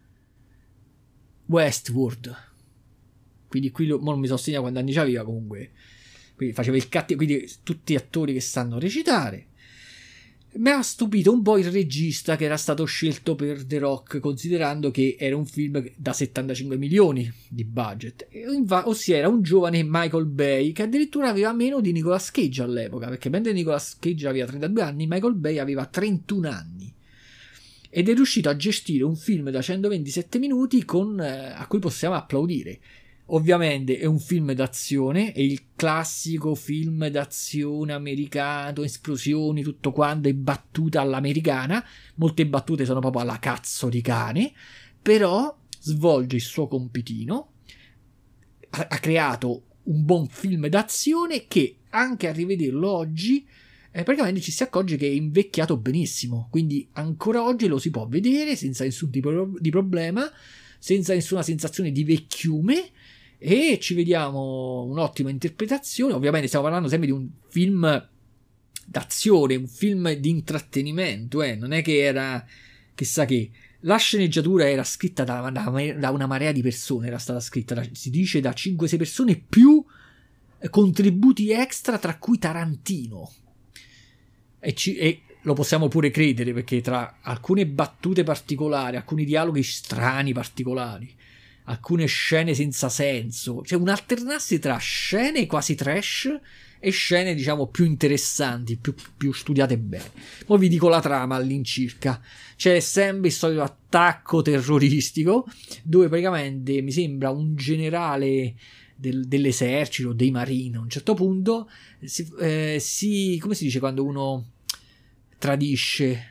Westworld. Quindi qui lo, mo non mi so segnato quanti anni c'aveva, comunque. Quindi faceva il cattivo, quindi tutti attori che sanno recitare. Mi ha stupito un po' il regista che era stato scelto per The Rock, considerando che era un film da settantacinque milioni di budget, ossia era un giovane Michael Bay che addirittura aveva meno di Nicolas Cage all'epoca, perché mentre Nicolas Cage aveva trentadue anni, Michael Bay aveva trentuno anni, ed è riuscito a gestire un film da centoventisette minuti con, eh, a cui possiamo applaudire. Ovviamente è un film d'azione, è il classico film d'azione americano, esplosioni, tutto quanto, è battuta all'americana, molte battute sono proprio alla cazzo di cane, però svolge il suo compitino, ha, ha creato un buon film d'azione che anche a rivederlo oggi eh, praticamente ci si accorge che è invecchiato benissimo, quindi ancora oggi lo si può vedere senza nessun tipo di problema, senza nessuna sensazione di vecchiume, e ci vediamo un'ottima interpretazione. Ovviamente stiamo parlando sempre di un film d'azione, un film di intrattenimento, eh? Non è che era chissà che. La sceneggiatura era scritta da, da, da una marea di persone, era stata scritta da, si dice, da cinque sei persone, più contributi extra, tra cui Tarantino, e, ci, e lo possiamo pure credere, perché tra alcune battute particolari, alcuni dialoghi strani particolari, alcune scene senza senso, cioè un alternarsi tra scene quasi trash e scene, diciamo, più interessanti, più, più studiate bene. Poi vi dico la trama all'incirca. C'è sempre il solito attacco terroristico, dove praticamente mi sembra un generale del, dell'esercito, dei marini, a un certo punto si, eh, si, come si dice quando uno tradisce,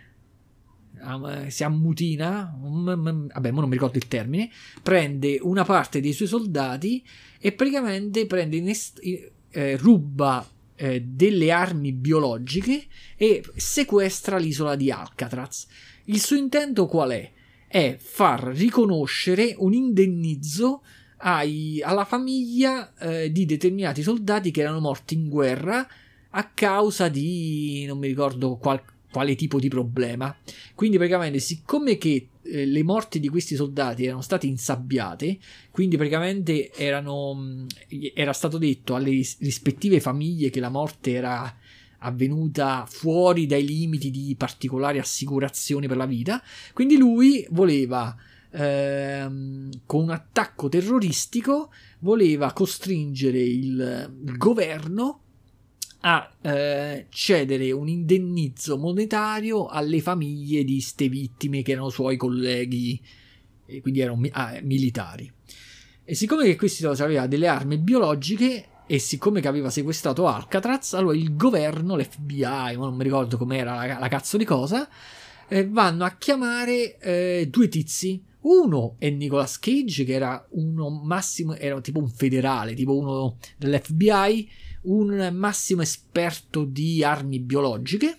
si ammutina, vabbè, ma non mi ricordo il termine, prende una parte dei suoi soldati e praticamente prende inest- eh, ruba eh, delle armi biologiche e sequestra l'isola di Alcatraz. Il suo intento qual è? È far riconoscere un indennizzo ai, alla famiglia eh, di determinati soldati che erano morti in guerra a causa di, non mi ricordo qual, quale tipo di problema. Quindi praticamente, siccome che eh, le morti di questi soldati erano state insabbiate, quindi praticamente erano, era stato detto alle rispettive famiglie che la morte era avvenuta fuori dai limiti di particolari assicurazioni per la vita, quindi lui voleva ehm, con un attacco terroristico voleva costringere il, il governo a eh, cedere un indennizzo monetario alle famiglie di ste vittime che erano suoi colleghi e quindi erano ah, militari. E siccome che questi aveva delle armi biologiche e siccome che aveva sequestrato Alcatraz, allora il governo, l'F B I, non mi ricordo com'era la, la cazzo di cosa, eh, vanno a chiamare eh, due tizi. Uno è Nicolas Cage, che era uno massimo, era tipo un federale, tipo uno dell'F B I, un massimo esperto di armi biologiche,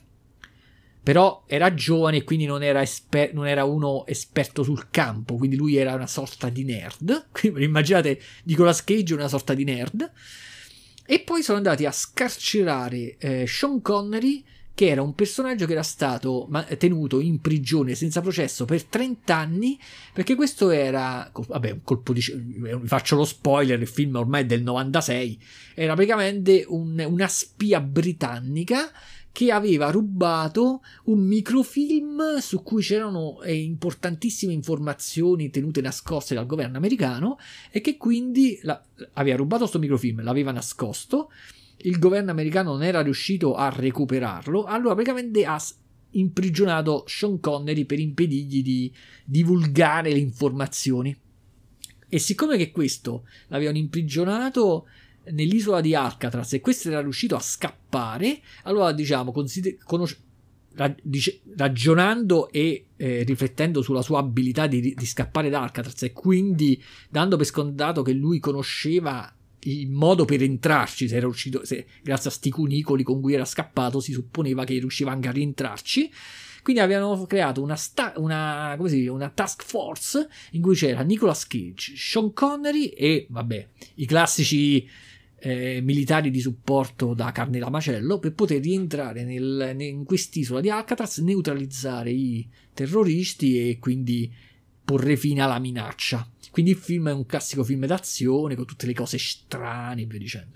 però era giovane e quindi non era, esper- non era uno esperto sul campo, quindi lui era una sorta di nerd. Quindi immaginate Nicolas Cage una sorta di nerd. E poi sono andati a scarcerare eh, Sean Connery, che era un personaggio che era stato tenuto in prigione senza processo per trenta anni, perché questo era, vabbè, un colpo di, vi faccio lo spoiler, il film ormai è del novantasei, era praticamente un, una spia britannica che aveva rubato un microfilm su cui c'erano eh, importantissime informazioni tenute nascoste dal governo americano, e che quindi la, aveva rubato questo microfilm, l'aveva nascosto, il governo americano non era riuscito a recuperarlo, allora praticamente ha imprigionato Sean Connery per impedirgli di divulgare le informazioni. E siccome che questo l'avevano imprigionato nell'isola di Alcatraz e questo era riuscito a scappare, allora diciamo consider- conos- rag- dice- ragionando e eh, riflettendo sulla sua abilità di, di scappare da Alcatraz, e quindi dando per scontato che lui conosceva il modo per entrarci, se era uscito, se, grazie a sti cunicoli con cui era scappato si supponeva che riusciva anche a rientrarci. Quindi avevano creato una, sta- una, come si dice, una task force in cui c'era Nicolas Cage, Sean Connery e vabbè i classici eh, militari di supporto da carne da macello, per poter rientrare nel, in quest'isola di Alcatraz, neutralizzare i terroristi e quindi porre fine alla minaccia. Quindi il film è un classico film d'azione con tutte le cose strane e via dicendo.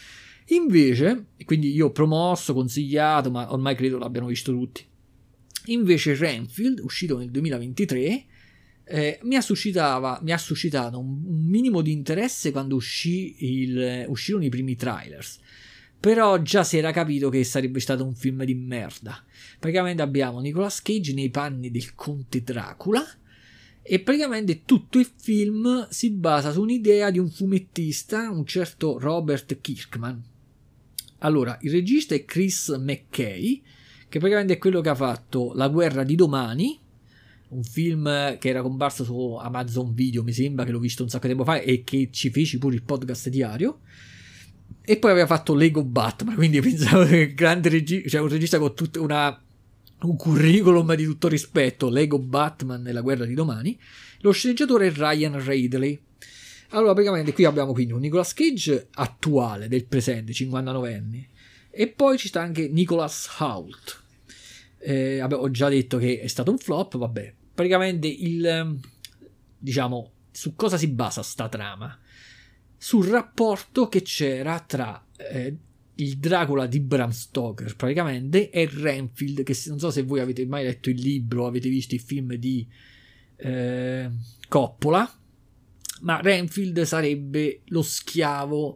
Invece, quindi io ho promosso, consigliato, ma ormai credo l'abbiano visto tutti. Invece Renfield, uscito nel duemilaventitré, eh, mi, ha suscitava, mi ha suscitato un, un minimo di interesse quando uscì il, uscirono i primi trailers. Però già si era capito che sarebbe stato un film di merda. Praticamente abbiamo Nicolas Cage nei panni del conte Dracula, e praticamente tutto il film si basa su un'idea di un fumettista, un certo Robert Kirkman. Allora, il regista è Chris McKay, che praticamente è quello che ha fatto La guerra di domani, un film che era comparso su Amazon Video, mi sembra, che l'ho visto un sacco di tempo fa e che ci feci pure il podcast diario. E poi aveva fatto Lego Batman, quindi pensavo che grande regista, cioè un regista con tutta una un curriculum di tutto rispetto, Lego Batman e La guerra di domani. Lo sceneggiatore è Ryan Reilly. Allora praticamente qui abbiamo quindi un Nicolas Cage attuale, del presente, cinquantanovenne, e poi ci sta anche Nicholas Hoult. Eh, vabbè, ho già detto che è stato un flop, vabbè. Praticamente il, diciamo, su cosa si basa sta trama? Sul rapporto che c'era tra eh, il Dracula di Bram Stoker praticamente e Renfield, che non so se voi avete mai letto il libro, avete visto il film di eh, Coppola, ma Renfield sarebbe lo schiavo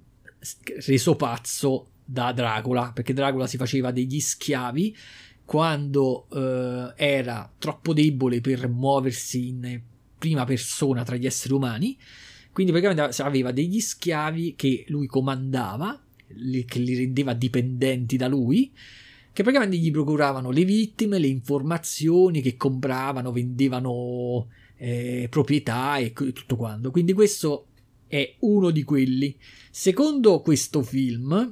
reso pazzo da Dracula, perché Dracula si faceva degli schiavi quando eh, era troppo debole per muoversi in prima persona tra gli esseri umani, quindi praticamente aveva degli schiavi che lui comandava, che li rendeva dipendenti da lui, che praticamente gli procuravano le vittime, le informazioni, che compravano, vendevano eh, proprietà e tutto quanto. Quindi questo è uno di quelli. Secondo questo film,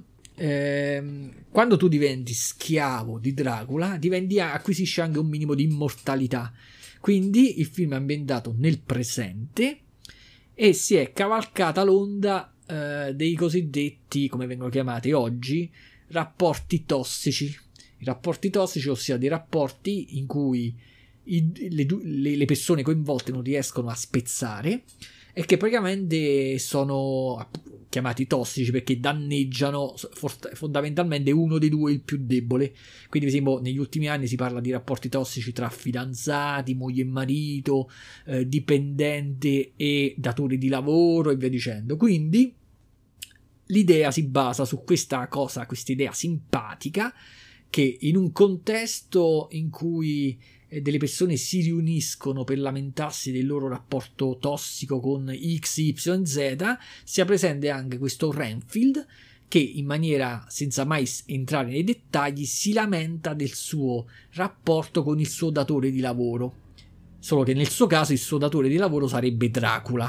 eh, quando tu diventi schiavo di Dracula, diventi, acquisisci anche un minimo di immortalità. Quindi il film è ambientato nel presente e si è cavalcata l'onda eh, dei cosiddetti, come vengono chiamati oggi, rapporti tossici. I rapporti tossici, ossia dei rapporti in cui i, le, le, le persone coinvolte non riescono a spezzare e che praticamente sono chiamati tossici perché danneggiano fondamentalmente uno dei due, il più debole. Quindi, per esempio, negli ultimi anni si parla di rapporti tossici tra fidanzati, moglie e marito, eh, dipendente e datore di lavoro e via dicendo. Quindi l'idea si basa su questa cosa, questa idea simpatica che in un contesto in cui delle persone si riuniscono per lamentarsi del loro rapporto tossico con X Y Z, sia presente anche questo Renfield che, in maniera senza mai entrare nei dettagli, si lamenta del suo rapporto con il suo datore di lavoro, solo che nel suo caso il suo datore di lavoro sarebbe Dracula.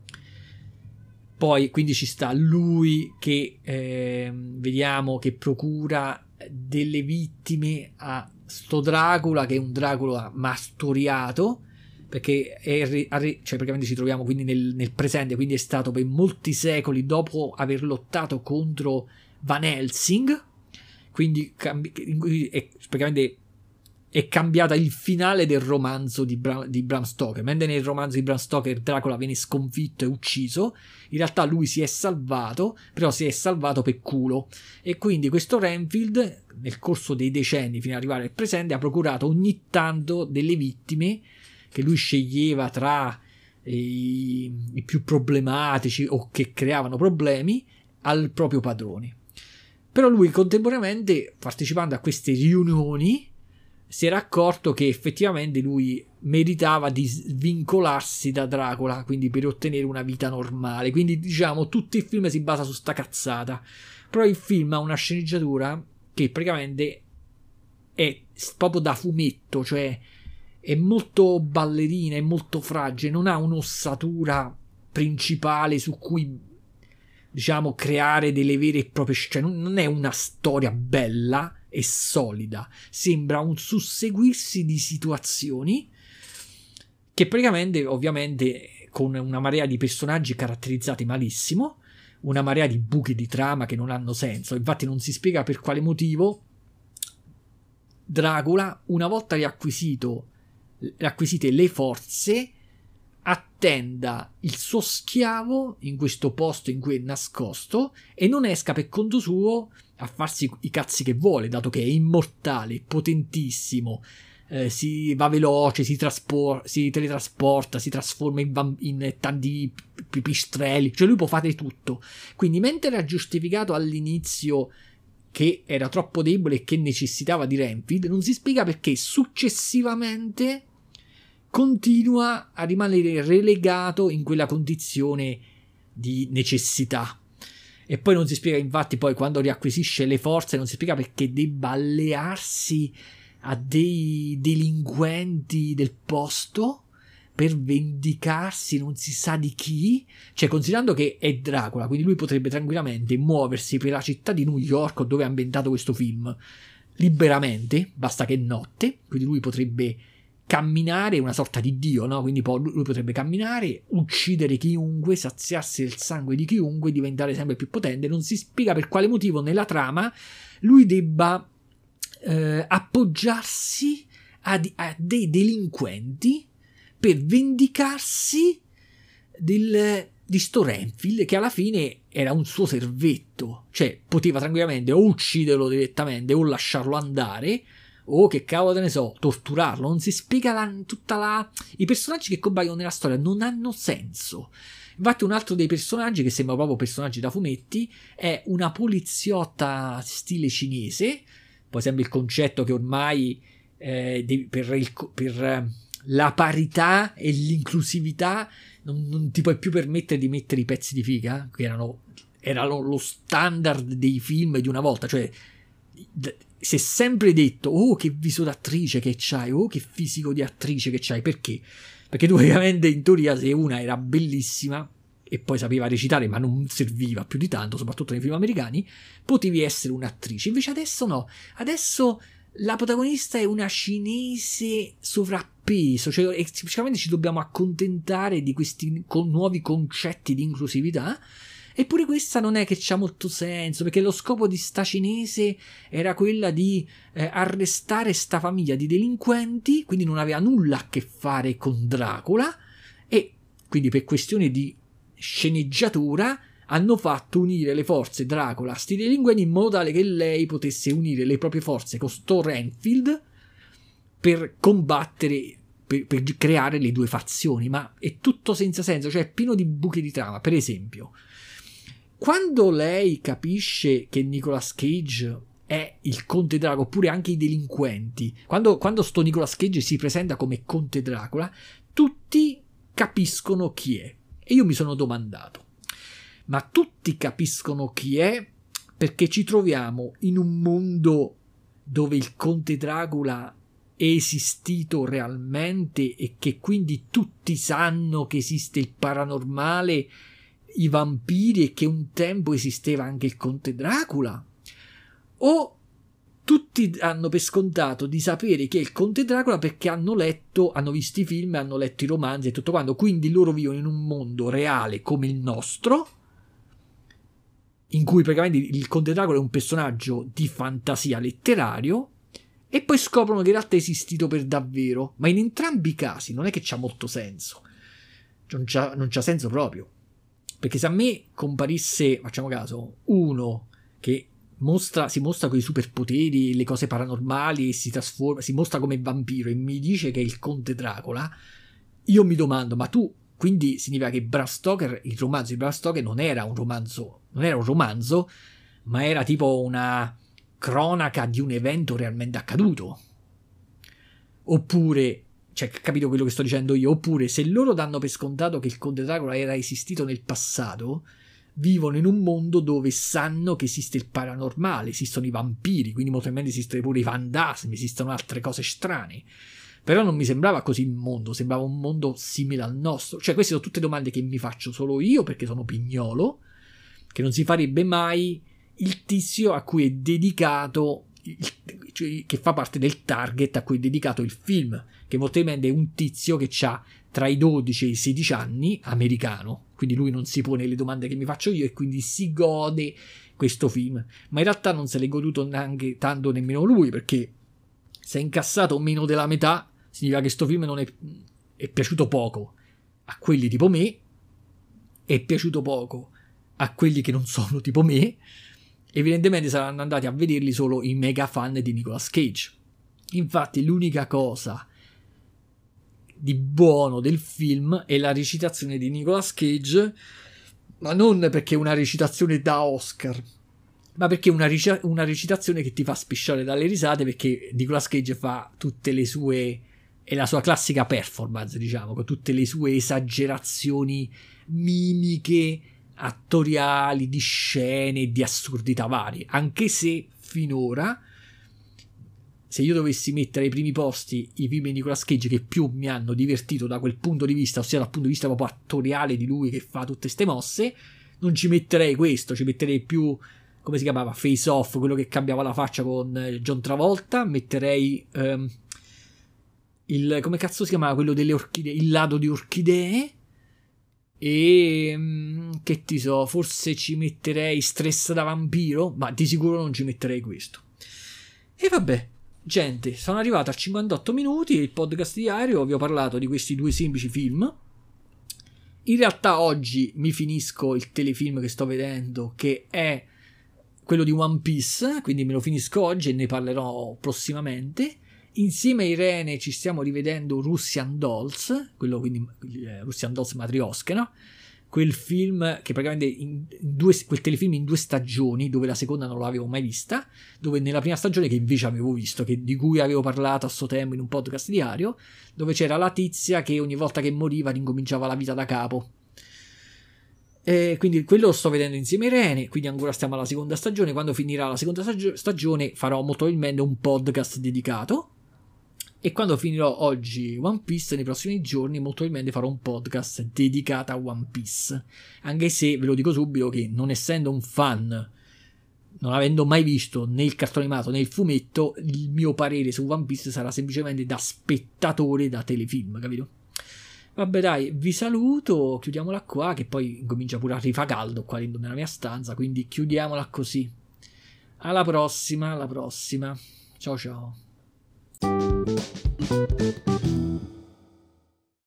Poi quindi ci sta lui che eh, vediamo che procura delle vittime a sto Dracula, che è un Dracula martoriato, perché è, cioè praticamente ci troviamo quindi nel, nel presente, quindi è stato per molti secoli dopo aver lottato contro Van Helsing, quindi cambi- è, praticamente è cambiata il finale del romanzo di, Bram, di Bram Stoker. Mentre nel romanzo di Bram Stoker Dracula viene sconfitto e ucciso, in realtà lui si è salvato, però si è salvato per culo, e quindi questo Renfield nel corso dei decenni fino ad arrivare al presente ha procurato ogni tanto delle vittime che lui sceglieva tra i, i più problematici o che creavano problemi al proprio padrone. Però lui contemporaneamente, partecipando a queste riunioni, si era accorto che effettivamente lui meritava di svincolarsi da Dracula, quindi per ottenere una vita normale. Quindi diciamo tutto il film si basa su sta cazzata, però il film ha una sceneggiatura che praticamente è proprio da fumetto, cioè è molto ballerina, è molto fragile, non ha un'ossatura principale su cui, diciamo, creare delle vere e proprie, cioè non è una storia bella e solida, sembra un susseguirsi di situazioni che praticamente, ovviamente, con una marea di personaggi caratterizzati malissimo, una marea di buchi di trama che non hanno senso. Infatti non si spiega per quale motivo Dracula, una volta riacquisito riacquisite le forze, attenda il suo schiavo in questo posto in cui è nascosto e non esca per conto suo a farsi i cazzi che vuole, dato che è immortale, potentissimo, eh, si va veloce, si, traspor- si teletrasporta, si trasforma in, bamb- in tanti pipistrelli, cioè lui può fare tutto. Quindi mentre era giustificato all'inizio che era troppo debole e che necessitava di Renfield, non si spiega perché successivamente continua a rimanere relegato in quella condizione di necessità. E poi non si spiega, infatti, poi quando riacquisisce le forze, non si spiega perché debba allearsi a dei delinquenti del posto per vendicarsi non si sa di chi, cioè considerando che è Dracula, quindi lui potrebbe tranquillamente muoversi per la città di New York dove è ambientato questo film liberamente, basta che è notte, quindi lui potrebbe camminare, una sorta di dio, no? Quindi poi lui potrebbe camminare, uccidere chiunque, saziarsi del sangue di chiunque, diventare sempre più potente. Non si spiega per quale motivo nella trama lui debba eh, appoggiarsi a, di- a dei delinquenti per vendicarsi del, di sto Renfield, che alla fine era un suo servetto, cioè poteva tranquillamente o ucciderlo direttamente o lasciarlo andare, o che cavolo te ne so, torturarlo. Non si spiega la, tutta la... I personaggi che compaiono nella storia non hanno senso. Infatti un altro dei personaggi, che sembra proprio personaggi da fumetti, è una poliziotta stile cinese. Poi sembra il concetto che ormai eh, di, per, il, per eh, la parità e l'inclusività non, non ti puoi più permettere di mettere i pezzi di figa, che erano, erano lo standard dei film di una volta, cioè... D- si è sempre detto, oh che viso d'attrice che c'hai, oh che fisico di attrice che c'hai. Perché? Perché tu ovviamente in teoria, se una era bellissima e poi sapeva recitare ma non serviva più di tanto, soprattutto nei film americani, potevi essere un'attrice. Invece adesso no, adesso la protagonista è una cinese sovrappeso, cioè sicuramente ci dobbiamo accontentare di questi con nuovi concetti di inclusività. Eppure questa non è che c'ha molto senso, perché lo scopo di sta cinese era quella di eh, arrestare sta famiglia di delinquenti, quindi non aveva nulla a che fare con Dracula, e quindi per questione di sceneggiatura hanno fatto unire le forze Dracula a sti delinquenti in modo tale che lei potesse unire le proprie forze con sto Renfield per combattere, per, per creare le due fazioni. Ma è tutto senza senso, cioè è pieno di buchi di trama. Per esempio, quando lei capisce che Nicolas Cage è il Conte Dracula, oppure anche i delinquenti, quando, quando sto Nicolas Cage si presenta come Conte Dracula, tutti capiscono chi è. E io mi sono domandato, ma tutti capiscono chi è perché ci troviamo in un mondo dove il Conte Dracula è esistito realmente e che quindi tutti sanno che esiste il paranormale, i vampiri, e che un tempo esisteva anche il Conte Dracula? O tutti hanno per scontato di sapere che è il Conte Dracula perché hanno letto, hanno visto i film, hanno letto i romanzi e tutto quanto, quindi loro vivono in un mondo reale come il nostro, in cui praticamente il Conte Dracula è un personaggio di fantasia letterario, e poi scoprono che in realtà è esistito per davvero. Ma in entrambi i casi non è che c'ha molto senso, non c'ha, non c'ha senso proprio. Perché se a me comparisse, facciamo caso, uno che mostra, si mostra con i superpoteri, le cose paranormali, e si trasforma, si mostra come vampiro e mi dice che è il Conte Dracula, io mi domando, ma tu, quindi significa che Bram Stoker, il romanzo di Bram Stoker non era un romanzo, non era un romanzo, ma era tipo una cronaca di un evento realmente accaduto? Oppure, cioè, capito quello che sto dicendo io? Oppure, se loro danno per scontato che il Conte Dracula era esistito nel passato, vivono in un mondo dove sanno che esiste il paranormale, esistono i vampiri, quindi molto probabilmente esistono pure i fantasmi, esistono altre cose strane. Però non mi sembrava così il mondo, sembrava un mondo simile al nostro. Cioè, queste sono tutte domande che mi faccio solo io, perché sono pignolo, che non si farebbe mai il tizio a cui è dedicato, cioè, che fa parte del target a cui è dedicato il film, che molto probabilmente è un tizio che ha tra i dodici e i sedici anni, americano, quindi lui non si pone le domande che mi faccio io e quindi si gode questo film. Ma in realtà non se l'è goduto neanche tanto nemmeno lui, perché se ha incassato meno della metà significa che sto film non è, è piaciuto poco a quelli tipo me, è piaciuto poco a quelli che non sono tipo me. Evidentemente saranno andati a vederli solo i mega fan di Nicolas Cage. Infatti l'unica cosa di buono del film è la recitazione di Nicolas Cage, ma non perché è una recitazione da Oscar, ma perché è una, rec- una recitazione che ti fa spisciare dalle risate, perché Nicolas Cage fa tutte le sue, è la sua classica performance, diciamo, con tutte le sue esagerazioni mimiche, attoriali, di scene e di assurdità varie, anche se finora, se io dovessi mettere ai primi posti i film di Nicolas Cage che più mi hanno divertito da quel punto di vista, ossia dal punto di vista proprio attoriale di lui che fa tutte ste mosse, non ci metterei questo, ci metterei più, come si chiamava, Face Off, quello che cambiava la faccia con John Travolta, metterei um, il, come cazzo si chiamava, quello delle orchidee, il lato di orchidee, e um, che ti so, forse ci metterei Stress da vampiro, ma di sicuro non ci metterei questo. E vabbè, gente, sono arrivato a cinquantotto minuti, il podcast diario, vi ho parlato di questi due semplici film. In realtà oggi mi finisco il telefilm che sto vedendo, che è quello di One Piece, quindi me lo finisco oggi e ne parlerò prossimamente. Insieme a Irene ci stiamo rivedendo Russian Dolls, quello quindi eh, Russian Dolls Matryoshka, no? Quel film che praticamente in due, quel telefilm in due stagioni, dove la seconda non l'avevo mai vista, dove nella prima stagione, che invece avevo visto, che, di cui avevo parlato a suo tempo in un podcast diario, dove c'era la tizia che ogni volta che moriva rincominciava la vita da capo. E quindi quello lo sto vedendo insieme a Irene, quindi ancora stiamo alla seconda stagione. Quando finirà la seconda stagio- stagione farò molto probabilmente un podcast dedicato. E quando finirò oggi One Piece, nei prossimi giorni molto probabilmente farò un podcast dedicato a One Piece, anche se ve lo dico subito che non essendo un fan non avendo mai visto né il cartone animato né il fumetto, il mio parere su One Piece sarà semplicemente da spettatore da telefilm, capito? Vabbè dai, vi saluto, chiudiamola qua, che poi comincia pure a rifà caldo qua dentro nella mia stanza, quindi chiudiamola così. Alla prossima, alla prossima. Ciao ciao.